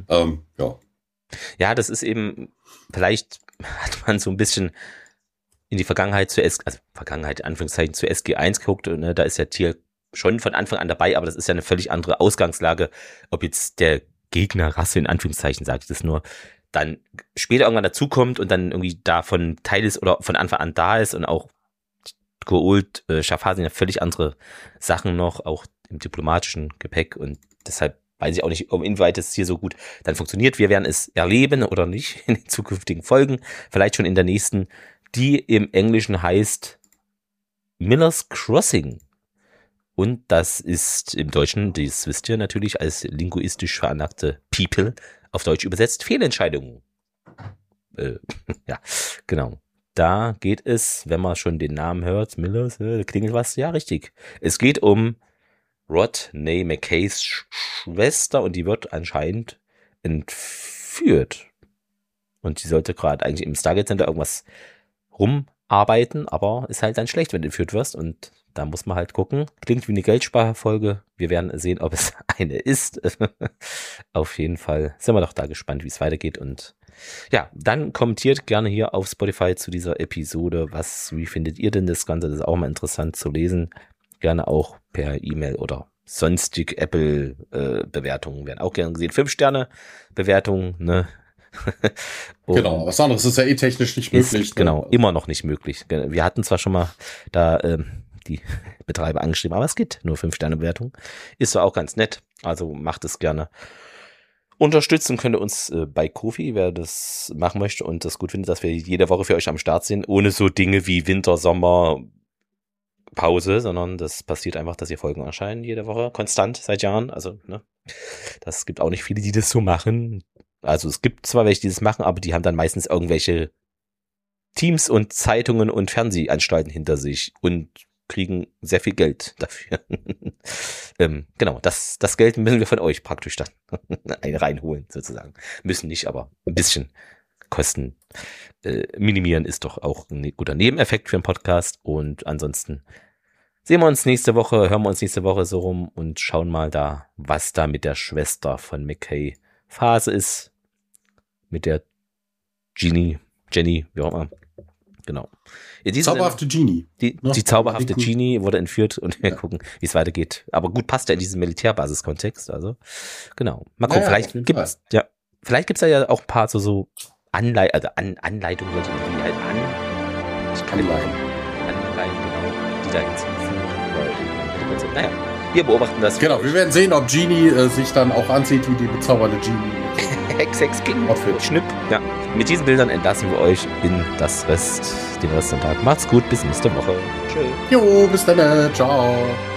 Ja, das ist eben, vielleicht hat man so ein bisschen in die Vergangenheit Vergangenheit in Anführungszeichen zu SG1 geguckt, ne? Da ist ja Teal'c schon von Anfang an dabei, aber das ist ja eine völlig andere Ausgangslage, ob jetzt der Gegnerrasse, in Anführungszeichen sage ich das nur, dann später irgendwann dazukommt und dann irgendwie davon Teil ist oder von Anfang an da ist und auch Goa'uld, Jafar sind ja völlig andere Sachen noch, auch im diplomatischen Gepäck und deshalb weiß ich auch nicht, inwieweit es hier so gut dann funktioniert. Wir werden es erleben oder nicht in den zukünftigen Folgen, vielleicht schon in der nächsten, die im Englischen heißt Miller's Crossing. Und das ist im Deutschen, das wisst ihr natürlich, als linguistisch veranlagte People auf Deutsch übersetzt Fehlentscheidungen. Ja, genau. Da geht es, wenn man schon den Namen hört, Millers, klingelt was, ja, richtig. Es geht um Rodney McKays Schwester und die wird anscheinend entführt. Und sie sollte gerade eigentlich im Stargate Center irgendwas rumarbeiten, aber ist halt dann schlecht, wenn du entführt wirst und da muss man halt gucken. Klingt wie eine Geldsparfolge. Wir werden sehen, ob es eine ist. Auf jeden Fall sind wir doch da gespannt, wie es weitergeht und Ja, dann kommentiert gerne hier auf Spotify zu dieser Episode. Wie findet ihr denn das Ganze? Das ist auch mal interessant zu lesen. Gerne auch per E-Mail oder sonstig Apple-Bewertungen werden auch gerne gesehen. 5-Sterne-Bewertungen, ne? Genau, was anderes ist ja technisch nicht möglich. Ist, genau, immer noch nicht möglich. Wir hatten zwar schon mal da die Betreiber angeschrieben, aber es gibt nur 5-Sterne-Bewertungen. Ist zwar auch ganz nett, also macht es gerne. Unterstützen könnt ihr uns bei Ko-fi, wer das machen möchte und das gut findet, dass wir jede Woche für euch am Start sind, ohne so Dinge wie Winter, Sommer, Pause, sondern das passiert einfach, dass ihr Folgen erscheinen jede Woche, konstant, seit Jahren. Also, ne, das gibt auch nicht viele, die das so machen. Also es gibt zwar welche, die das machen, aber die haben dann meistens irgendwelche Teams und Zeitungen und Fernsehanstalten hinter sich und kriegen sehr viel Geld dafür. Genau, das Geld müssen wir von euch praktisch dann reinholen, sozusagen. Müssen nicht, aber ein bisschen Kosten minimieren ist doch auch ein guter Nebeneffekt für einen Podcast. Und ansonsten hören wir uns nächste Woche so rum und schauen mal da, was da mit der Schwester von McKay Phase ist. Mit der Jenny, wie auch immer. Genau. Zauberhafte Genie. Die zauberhafte Genie wurde entführt und wir gucken, wie es weitergeht. Aber gut, passt ja in diesen Militärbasis-Kontext. Also, genau. Mal gucken, vielleicht gibt's ja auch ein paar so Anleitungen, würde ich irgendwie halt ich kann Anleihen, genau, die da hinzufügen. Naja, wir beobachten das. Genau, wir werden sehen, ob Genie sich dann auch anzieht wie die bezaubernde Genie. Hex, Ping, Schnipp. Ja. Mit diesen Bildern entlassen wir euch in den Rest des Tages. Macht's gut, bis nächste Woche. Tschö. Jo, bis dann. Ciao.